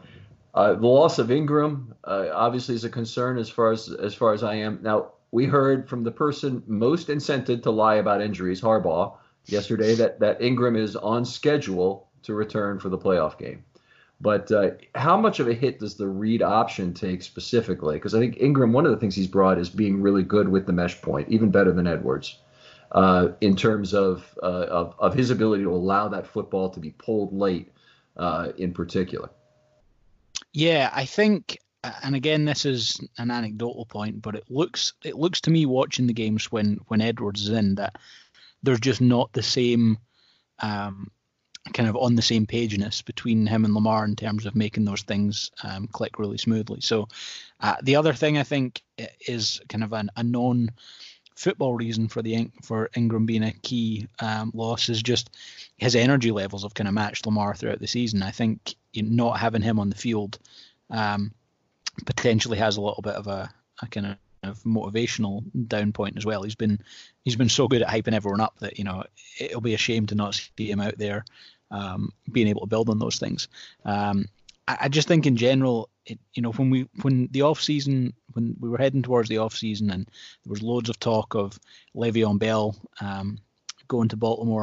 Uh, the loss of Ingram uh, obviously is a concern as far as as far as I am. Now, we heard from the person most incented to lie about injuries, Harbaugh, yesterday that that Ingram is on schedule to return for the playoff game. But uh, how much of a hit does the read option take specifically? Because I think Ingram, one of the things he's brought is being really good with the mesh point, even better than Edwards, uh, in terms of, uh, of of his ability to allow that football to be pulled late, uh, in particular. Yeah, I think, and again, this is an anecdotal point, but it looks it looks to me watching the games when when Edwards is in that there's just not the same um, kind of on the same pageness between him and Lamar in terms of making those things um, click really smoothly. So uh, the other thing I think is kind of an, a non football reason for the for Ingram being a key um, loss is just his energy levels have kind of matched Lamar throughout the season. I think you know, not having him on the field um, potentially has a little bit of a, a kind of, of motivational down point as well. He's been he's been so good at hyping everyone up that you know it'll be a shame to not see him out there um, being able to build on those things. Um, I, I just think in general, it, you know, when we when the off season when we were heading towards the off season and there was loads of talk of Le'Veon Bell um, going to Baltimore.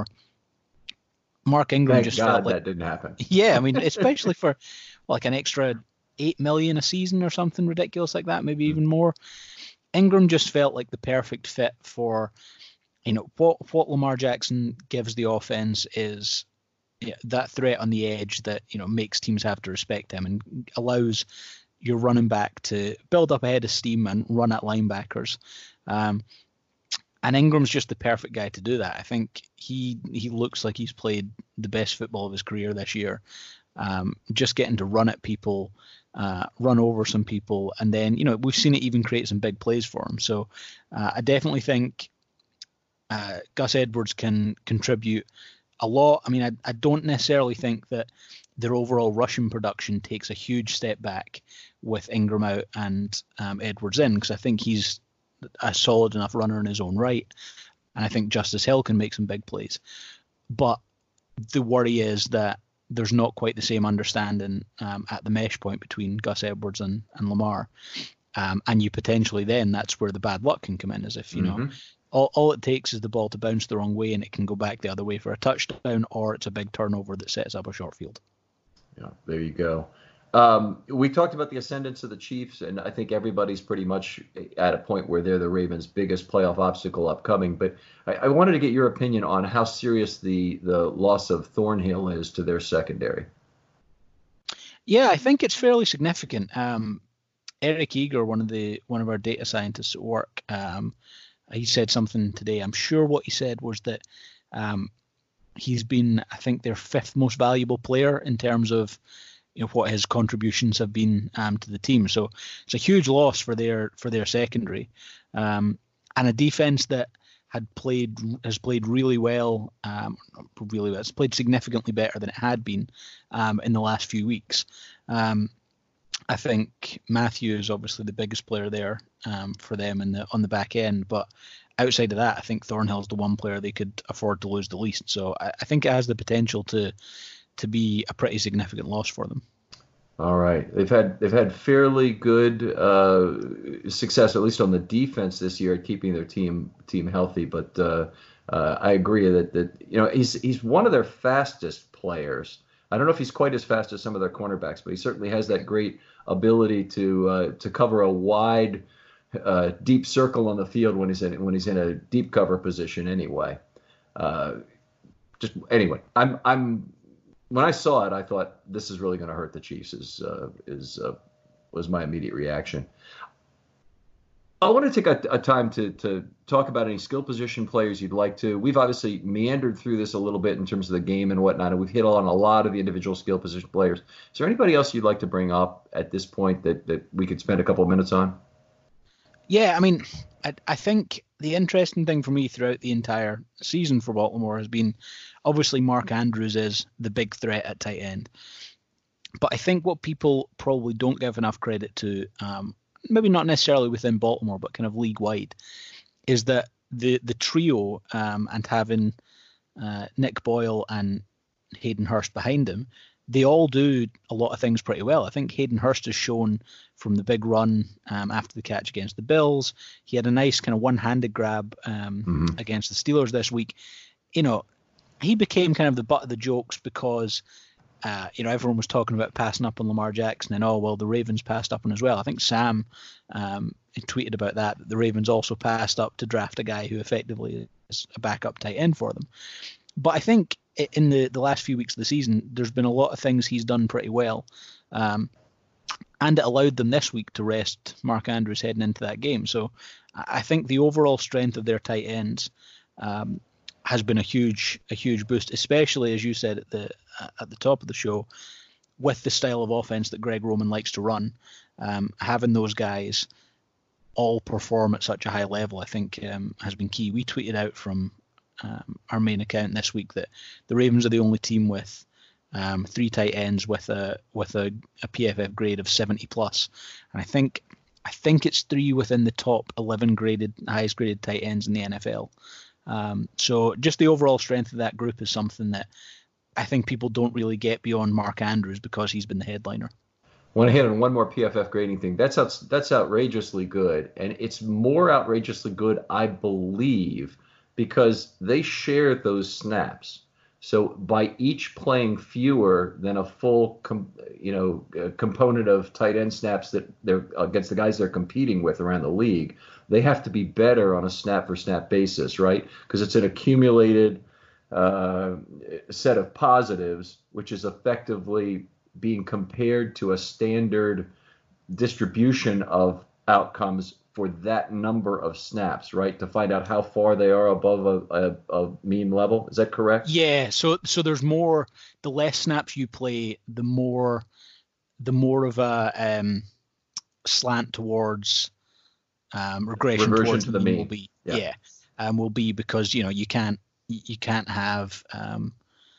Mark Ingram Thank just God felt like that didn't happen. Yeah, I mean, especially for like an extra eight million a season or something ridiculous like that, maybe even more. Ingram just felt like the perfect fit for, you know, what what Lamar Jackson gives the offense is yeah, that threat on the edge that you know makes teams have to respect him and allows your running back to build up a head of steam and run at linebackers. Um, And Ingram's just the perfect guy to do that. I think he he looks like he's played the best football of his career this year. Um, just getting to run at people, uh, run over some people, and then you know we've seen it even create some big plays for him. So uh, I definitely think uh, Gus Edwards can contribute a lot. I mean, I, I don't necessarily think that their overall rushing production takes a huge step back with Ingram out and um, Edwards in, because I think he's a solid enough runner in his own right, and I think Justice Hill can make some big plays. But the worry is that there's not quite the same understanding um, at the mesh point between Gus Edwards and, and Lamar, um, and you potentially then that's where the bad luck can come in, as if you mm-hmm. know all, all it takes is the ball to bounce the wrong way and it can go back the other way for a touchdown, or it's a big turnover that sets up a short field. Yeah, there you go. Um, we talked about the ascendance of the Chiefs, and I think everybody's pretty much at a point where they're the Ravens' biggest playoff obstacle upcoming. But I, I wanted to get your opinion on how serious the, the loss of Thornhill is to their secondary. Yeah, I think it's fairly significant. Um, Eric Eager, one of the one of our data scientists at work, um, he said something today. I'm sure what he said was that um, he's been, I think, their fifth most valuable player in terms of you know what his contributions have been um, to the team. So it's a huge loss for their for their secondary, um, and a defense that had played has played really well, um, really well. It's played significantly better than it had been um, in the last few weeks. Um, I think Matthew is obviously the biggest player there um, for them in the on the back end, but outside of that, I think Thornhill's the one player they could afford to lose the least. So I, I think it has the potential to. to be a pretty significant loss for them. All right. They've had they've had fairly good uh, success, at least on the defense this year, at keeping their team team healthy. But uh, uh, I agree that that you know he's he's one of their fastest players. I don't know if he's quite as fast as some of their cornerbacks, but he certainly has that great ability to uh, to cover a wide, uh, deep circle on the field when he's in when he's in a deep cover position. Anyway, uh, just anyway, I'm I'm. When I saw it, I thought this is really going to hurt the Chiefs. Is uh, is uh, was my immediate reaction. I want to take a, a time to to talk about any skill position players you'd like to. We've obviously meandered through this a little bit in terms of the game and whatnot, and we've hit on a lot of the individual skill position players. Is there anybody else you'd like to bring up at this point that, that we could spend a couple of minutes on? Yeah, I mean, I, I think the interesting thing for me throughout the entire season for Baltimore has been obviously Mark Andrews is the big threat at tight end. But I think what people probably don't give enough credit to, um, maybe not necessarily within Baltimore, but kind of league-wide, is that the, the trio um, and having uh, Nick Boyle and Hayden Hurst behind him they all do a lot of things pretty well. I think Hayden Hurst has shown from the big run um, after the catch against the Bills. He had a nice kind of one-handed grab um, mm-hmm. against the Steelers this week. You know, he became kind of the butt of the jokes because, uh, you know, everyone was talking about passing up on Lamar Jackson and, oh, well, the Ravens passed up on as well. I think Sam um, tweeted about that, that the Ravens also passed up to draft a guy who effectively is a backup tight end for them. But I think in the, the last few weeks of the season, there's been a lot of things he's done pretty well. Um, and it allowed them this week to rest Mark Andrews heading into that game. So I think the overall strength of their tight ends um, has been a huge a huge boost, especially, as you said at the uh, at the top of the show, with the style of offense that Greg Roman likes to run. Um, having those guys all perform at such a high level, I think, um, has been key. We tweeted out from Um, our main account this week that the Ravens are the only team with um, three tight ends with a with a, a P F F grade of seventy plus, and I think I think it's three within the top eleven graded highest graded tight ends in the N F L. Um, so just the overall strength of that group is something that I think people don't really get beyond Mark Andrews because he's been the headliner. I want to hit on one more P F F grading thing. That's out, that's outrageously good, and it's more outrageously good, I believe, because they share those snaps. So by each playing fewer than a full, com, you know, uh, component of tight end snaps that they're against the guys they're competing with around the league, they have to be better on a snap for snap basis, right? Because it's an accumulated uh, set of positives, which is effectively being compared to a standard distribution of outcomes for that number of snaps, right? To find out how far they are above a, a, a mean level. Is that correct? Yeah. So so there's more, the less snaps you play, the more the more of a um, slant towards um, regression Reversion towards to the mean will be. Yeah. yeah um, will be because, you know, you can't you can't have um,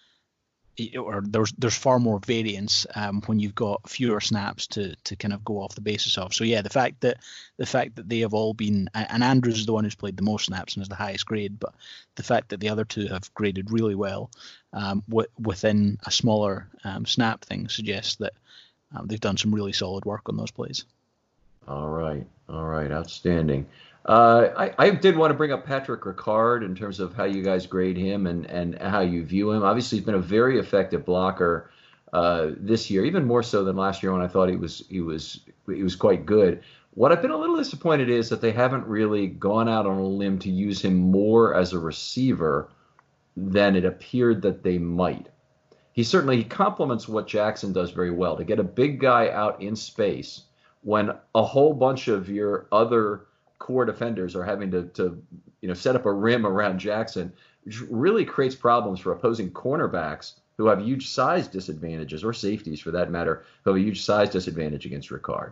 or there's there's far more variance um, when you've got fewer snaps to to kind of go off the basis of. So yeah, the fact that the fact that they have all been, and Andrews is the one who's played the most snaps and is the highest grade, but the fact that the other two have graded really well um, w- within a smaller um, snap thing suggests that um, they've done some really solid work on those plays. All right, all right, outstanding. Uh, I, I did want to bring up Patrick Ricard in terms of how you guys grade him and, and how you view him. Obviously, he's been a very effective blocker uh, this year, even more so than last year when I thought he was he was he was quite good. What I've been a little disappointed is that they haven't really gone out on a limb to use him more as a receiver than it appeared that they might. He certainly he complements what Jackson does very well, to get a big guy out in space when a whole bunch of your other core defenders are having to, to, you know, set up a rim around Jackson, which really creates problems for opposing cornerbacks who have huge size disadvantages, or safeties for that matter, who have a huge size disadvantage against Ricard.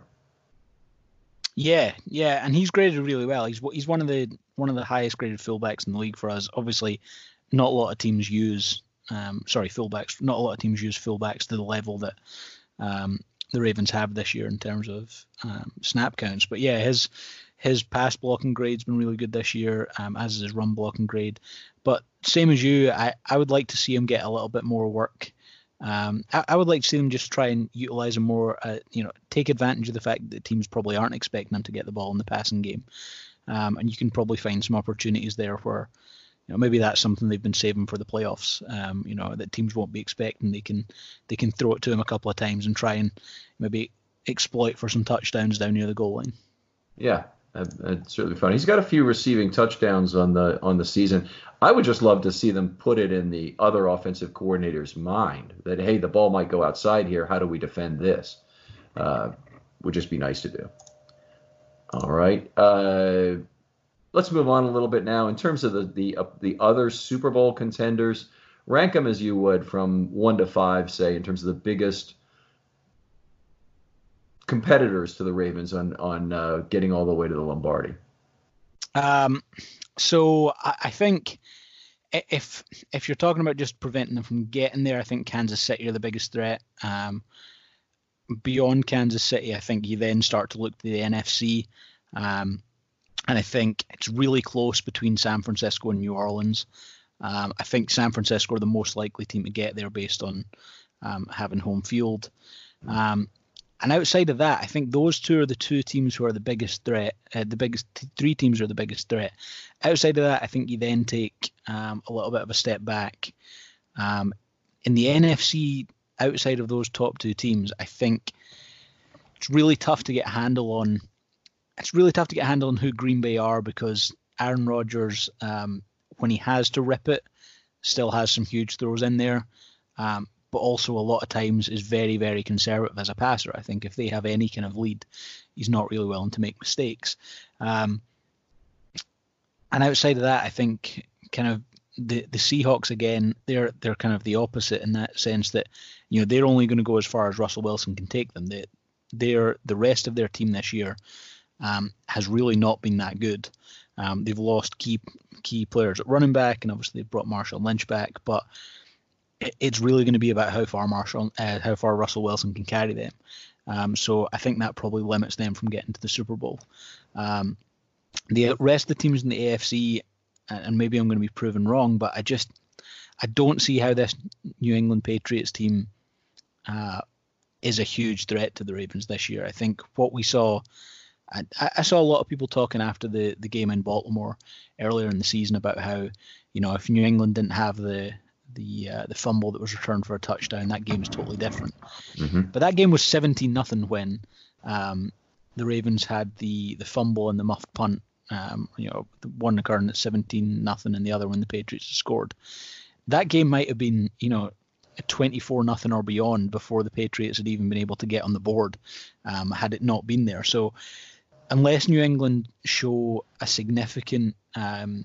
Yeah, yeah, and he's graded really well. He's he's one of the one of the highest graded fullbacks in the league for us. Obviously, not a lot of teams use, um, sorry, fullbacks. Not a lot of teams use fullbacks to the level that um, the Ravens have this year in terms of um, snap counts. But yeah, his His pass blocking grade's been really good this year, um, as is his run blocking grade. But same as you, I, I would like to see him get a little bit more work. Um, I, I would like to see him just try and utilize him more, uh, you know, take advantage of the fact that teams probably aren't expecting him to get the ball in the passing game. Um, and you can probably find some opportunities there where, you know, maybe that's something they've been saving for the playoffs, um, you know, that teams won't be expecting. They can they can throw it to him a couple of times and try and maybe exploit for some touchdowns down near the goal line. Yeah. That's certainly fun. He's got a few receiving touchdowns on the on the season. I would just love to see them put it in the other offensive coordinator's mind that, hey, the ball might go outside here. How do we defend this? Uh, would just be nice to do. All right. Uh, let's move on a little bit now. In terms of the the, uh, the other Super Bowl contenders, rank them as you would from one to five, say, in terms of the biggest competitors to the Ravens on on uh, getting all the way to the Lombardi. Um, so I, I think if if you're talking about just preventing them from getting there, I think Kansas City are the biggest threat. Um, beyond Kansas City, I think you then start to look to the N F C, um, and I think it's really close between San Francisco and New Orleans. Um, I think San Francisco are the most likely team to get there based on um, having home field. Um, and outside of that, I think those two are the two teams who are the biggest threat. Uh, the biggest t- three teams are the biggest threat. Outside of that, I think you then take um, a little bit of a step back. Um, in the N F C, outside of those top two teams, I think it's really tough to get a handle on. It's really tough to get a handle on who Green Bay are, because Aaron Rodgers, um, when he has to rip it, still has some huge throws in there, um, but also a lot of times is very, very conservative as a passer. I think if they have any kind of lead, he's not really willing to make mistakes. Um, and outside of that, I think kind of the, the Seahawks, again, they're they're kind of the opposite in that sense that, you know, they're only going to go as far as Russell Wilson can take them. They, they're the rest of their team this year um, has really not been that good. Um, they've lost key key players at running back, and obviously they've brought Marshawn Lynch back. But it, it's really going to be about how far Marshall, uh, how far Russell Wilson can carry them. Um, so I think that probably limits them from getting to the Super Bowl. Um, the rest of the teams in the A F C, and maybe I'm going to be proven wrong, but I just I don't see how this New England Patriots team uh, is a huge threat to the Ravens this year. I think what we saw. I, I saw a lot of people talking after the, the game in Baltimore earlier in the season about how, you know, if New England didn't have the the uh, the fumble that was returned for a touchdown, that game is totally different. Mm-hmm. But that game was seventeen nothing when um, the Ravens had the, the fumble and the muffed punt. Um, you know, the one occurring at seventeen nothing and the other when the Patriots scored. That game might have been, you know, twenty-four nothing or beyond before the Patriots had even been able to get on the board, um, had it not been there. So unless New England show a significant um,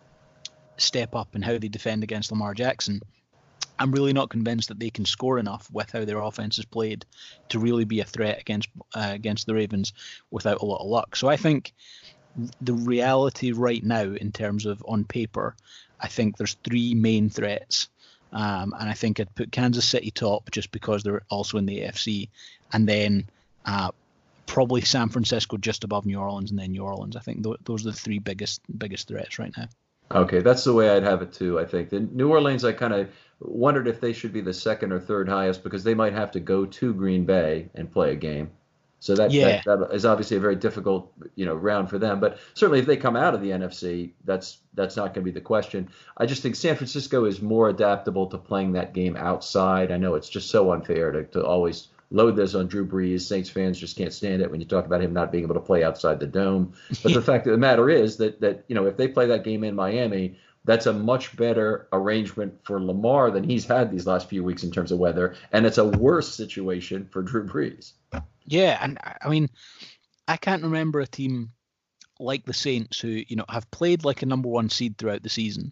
step up in how they defend against Lamar Jackson, I'm really not convinced that they can score enough with how their offense is played to really be a threat against uh, against the Ravens without a lot of luck. So I think the reality right now, in terms of on paper, I think there's three main threats. Um, and I think I'd put Kansas City top just because they're also in the A F C, and then uh, probably San Francisco just above New Orleans, and then New Orleans. I think th- those are the three biggest biggest threats right now. Okay, that's the way I'd have it too. I think the New Orleans, I kind of wondered if they should be the second or third highest, because they might have to go to Green Bay and play a game. So that, yeah. that, that is obviously a very difficult, you know, round for them. But certainly if they come out of the N F C, that's that's not going to be the question. I just think San Francisco is more adaptable to playing that game outside. I know it's just so unfair to, to always load this on Drew Brees. Saints fans just can't stand it when you talk about him not being able to play outside the dome. But the fact of the matter is that, that, you know, if they play that game in Miami, that's a much better arrangement for Lamar than he's had these last few weeks in terms of weather. And it's a worse situation for Drew Brees. Yeah, and I mean, I can't remember a team like the Saints who, you know, have played like a number one seed throughout the season,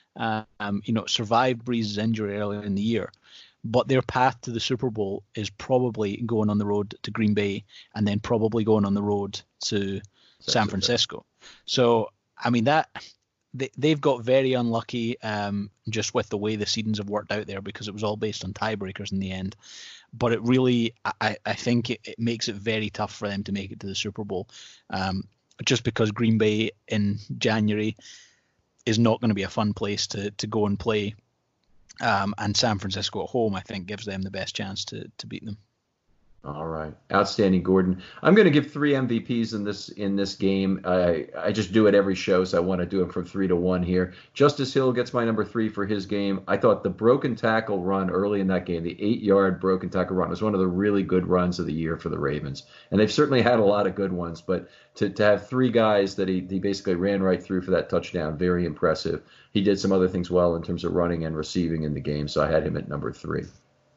um, you know, survived Brees' injury earlier in the year, but their path to the Super Bowl is probably going on the road to Green Bay and then probably going on the road to San Francisco. So, I mean, that they, they've got very unlucky um, just with the way the seasons have worked out there, because it was all based on tiebreakers in the end. But it really, I, I think it, it makes it very tough for them to make it to the Super Bowl, um, just because Green Bay in January is not going to be a fun place to to go and play. Um, and San Francisco at home, I think, gives them the best chance to to beat them. All right. Outstanding, Gordon. I'm going to give three M V Ps in this in this game. I I just do it every show, so I want to do it from three to one here. Justice Hill gets my number three for his game. I thought the broken tackle run early in that game, the eight-yard broken tackle run, was one of the really good runs of the year for the Ravens. And they've certainly had a lot of good ones, but to, to have three guys that he, he basically ran right through for that touchdown, very impressive. He did some other things well in terms of running and receiving in the game, so I had him at number three.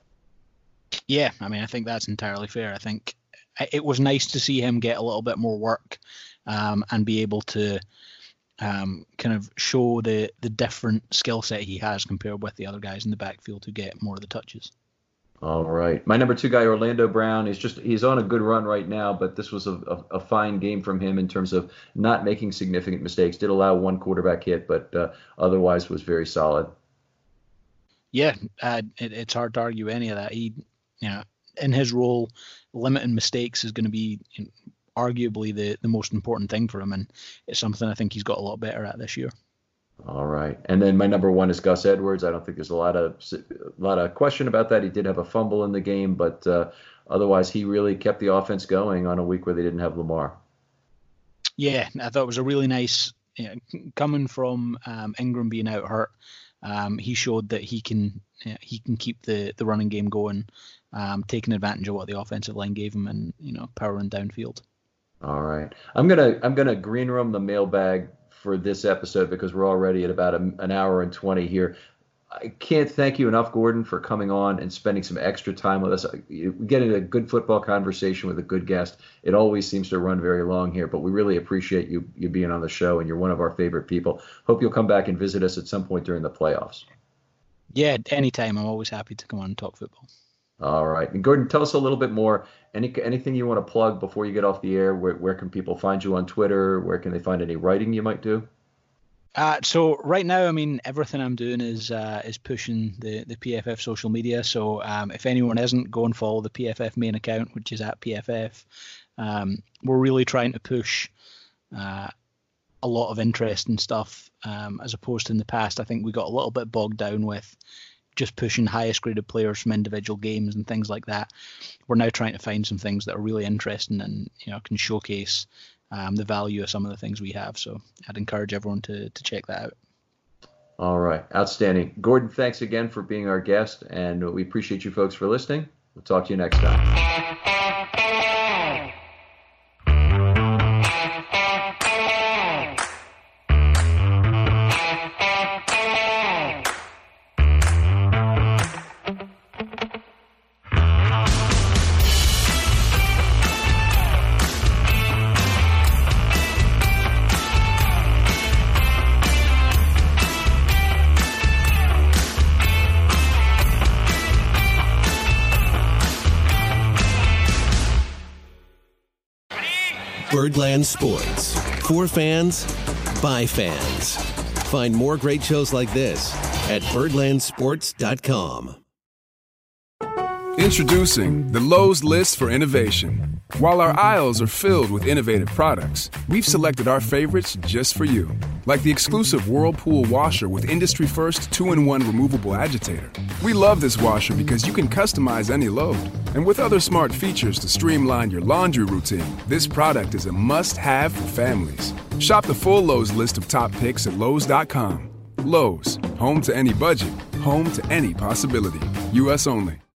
Yeah, I mean, I think that's entirely fair. I think it was nice to see him get a little bit more work um, and be able to um, kind of show the, the different skill set he has compared with the other guys in the backfield who get more of the touches. All right. My number two guy, Orlando Brown, is just he's on a good run right now, but this was a, a, a fine game from him in terms of not making significant mistakes. Did allow one quarterback hit, but uh, otherwise was very solid. Yeah, uh, it, it's hard to argue any of that. He, you know, in his role, limiting mistakes is going to be you know, arguably the, the most important thing for him, and it's something I think he's got a lot better at this year. All right. And then my number one is Gus Edwards. I don't think there's a lot of a lot of question about that. He did have a fumble in the game, but uh, otherwise he really kept the offense going on a week where they didn't have Lamar. Yeah, I thought it was a really nice, you know, coming from um, Ingram being out hurt. Um, he showed that he can you know, he can keep the, the running game going, um, taking advantage of what the offensive line gave him, and you know powering downfield. All right, I'm gonna I'm gonna green room the mailbag for this episode because we're already at about a, an hour and twenty here. I can't thank you enough, Gordon, for coming on and spending some extra time with us. We get a good football conversation with a good guest. It always seems to run very long here, but we really appreciate you you being on the show, and you're one of our favorite people. Hope you'll come back and visit us at some point during the playoffs. Yeah, anytime. I'm always happy to come on and talk football. All right. And Gordon, tell us a little bit more. Any anything you want to plug before you get off the air? Where, where can people find you on Twitter? Where can they find any writing you might do? Uh, so right now, I mean, everything I'm doing is uh, is pushing the, the P F F social media. So um, if anyone isn't, go and follow the P F F main account, which is at P F F. Um, we're really trying to push uh, a lot of interesting stuff um, as opposed to in the past. I think we got a little bit bogged down with just pushing highest graded players from individual games and things like that. We're now trying to find some things that are really interesting and you know can showcase Um, the value of some of the things we have. So I'd encourage everyone to to check that out. All right. Outstanding. Gordon, thanks again for being our guest, and we appreciate you folks for listening. We'll talk to you next time. Birdland Sports. For fans, by fans. Find more great shows like this at birdland sports dot com. Introducing the Lowe's List for Innovation. While our aisles are filled with innovative products, we've selected our favorites just for you. Like the exclusive Whirlpool washer with industry-first two in one removable agitator. We love this washer because you can customize any load. And with other smart features to streamline your laundry routine, this product is a must-have for families. Shop the full Lowe's list of top picks at Lowe's dot com. Lowe's, home to any budget, home to any possibility. U S only.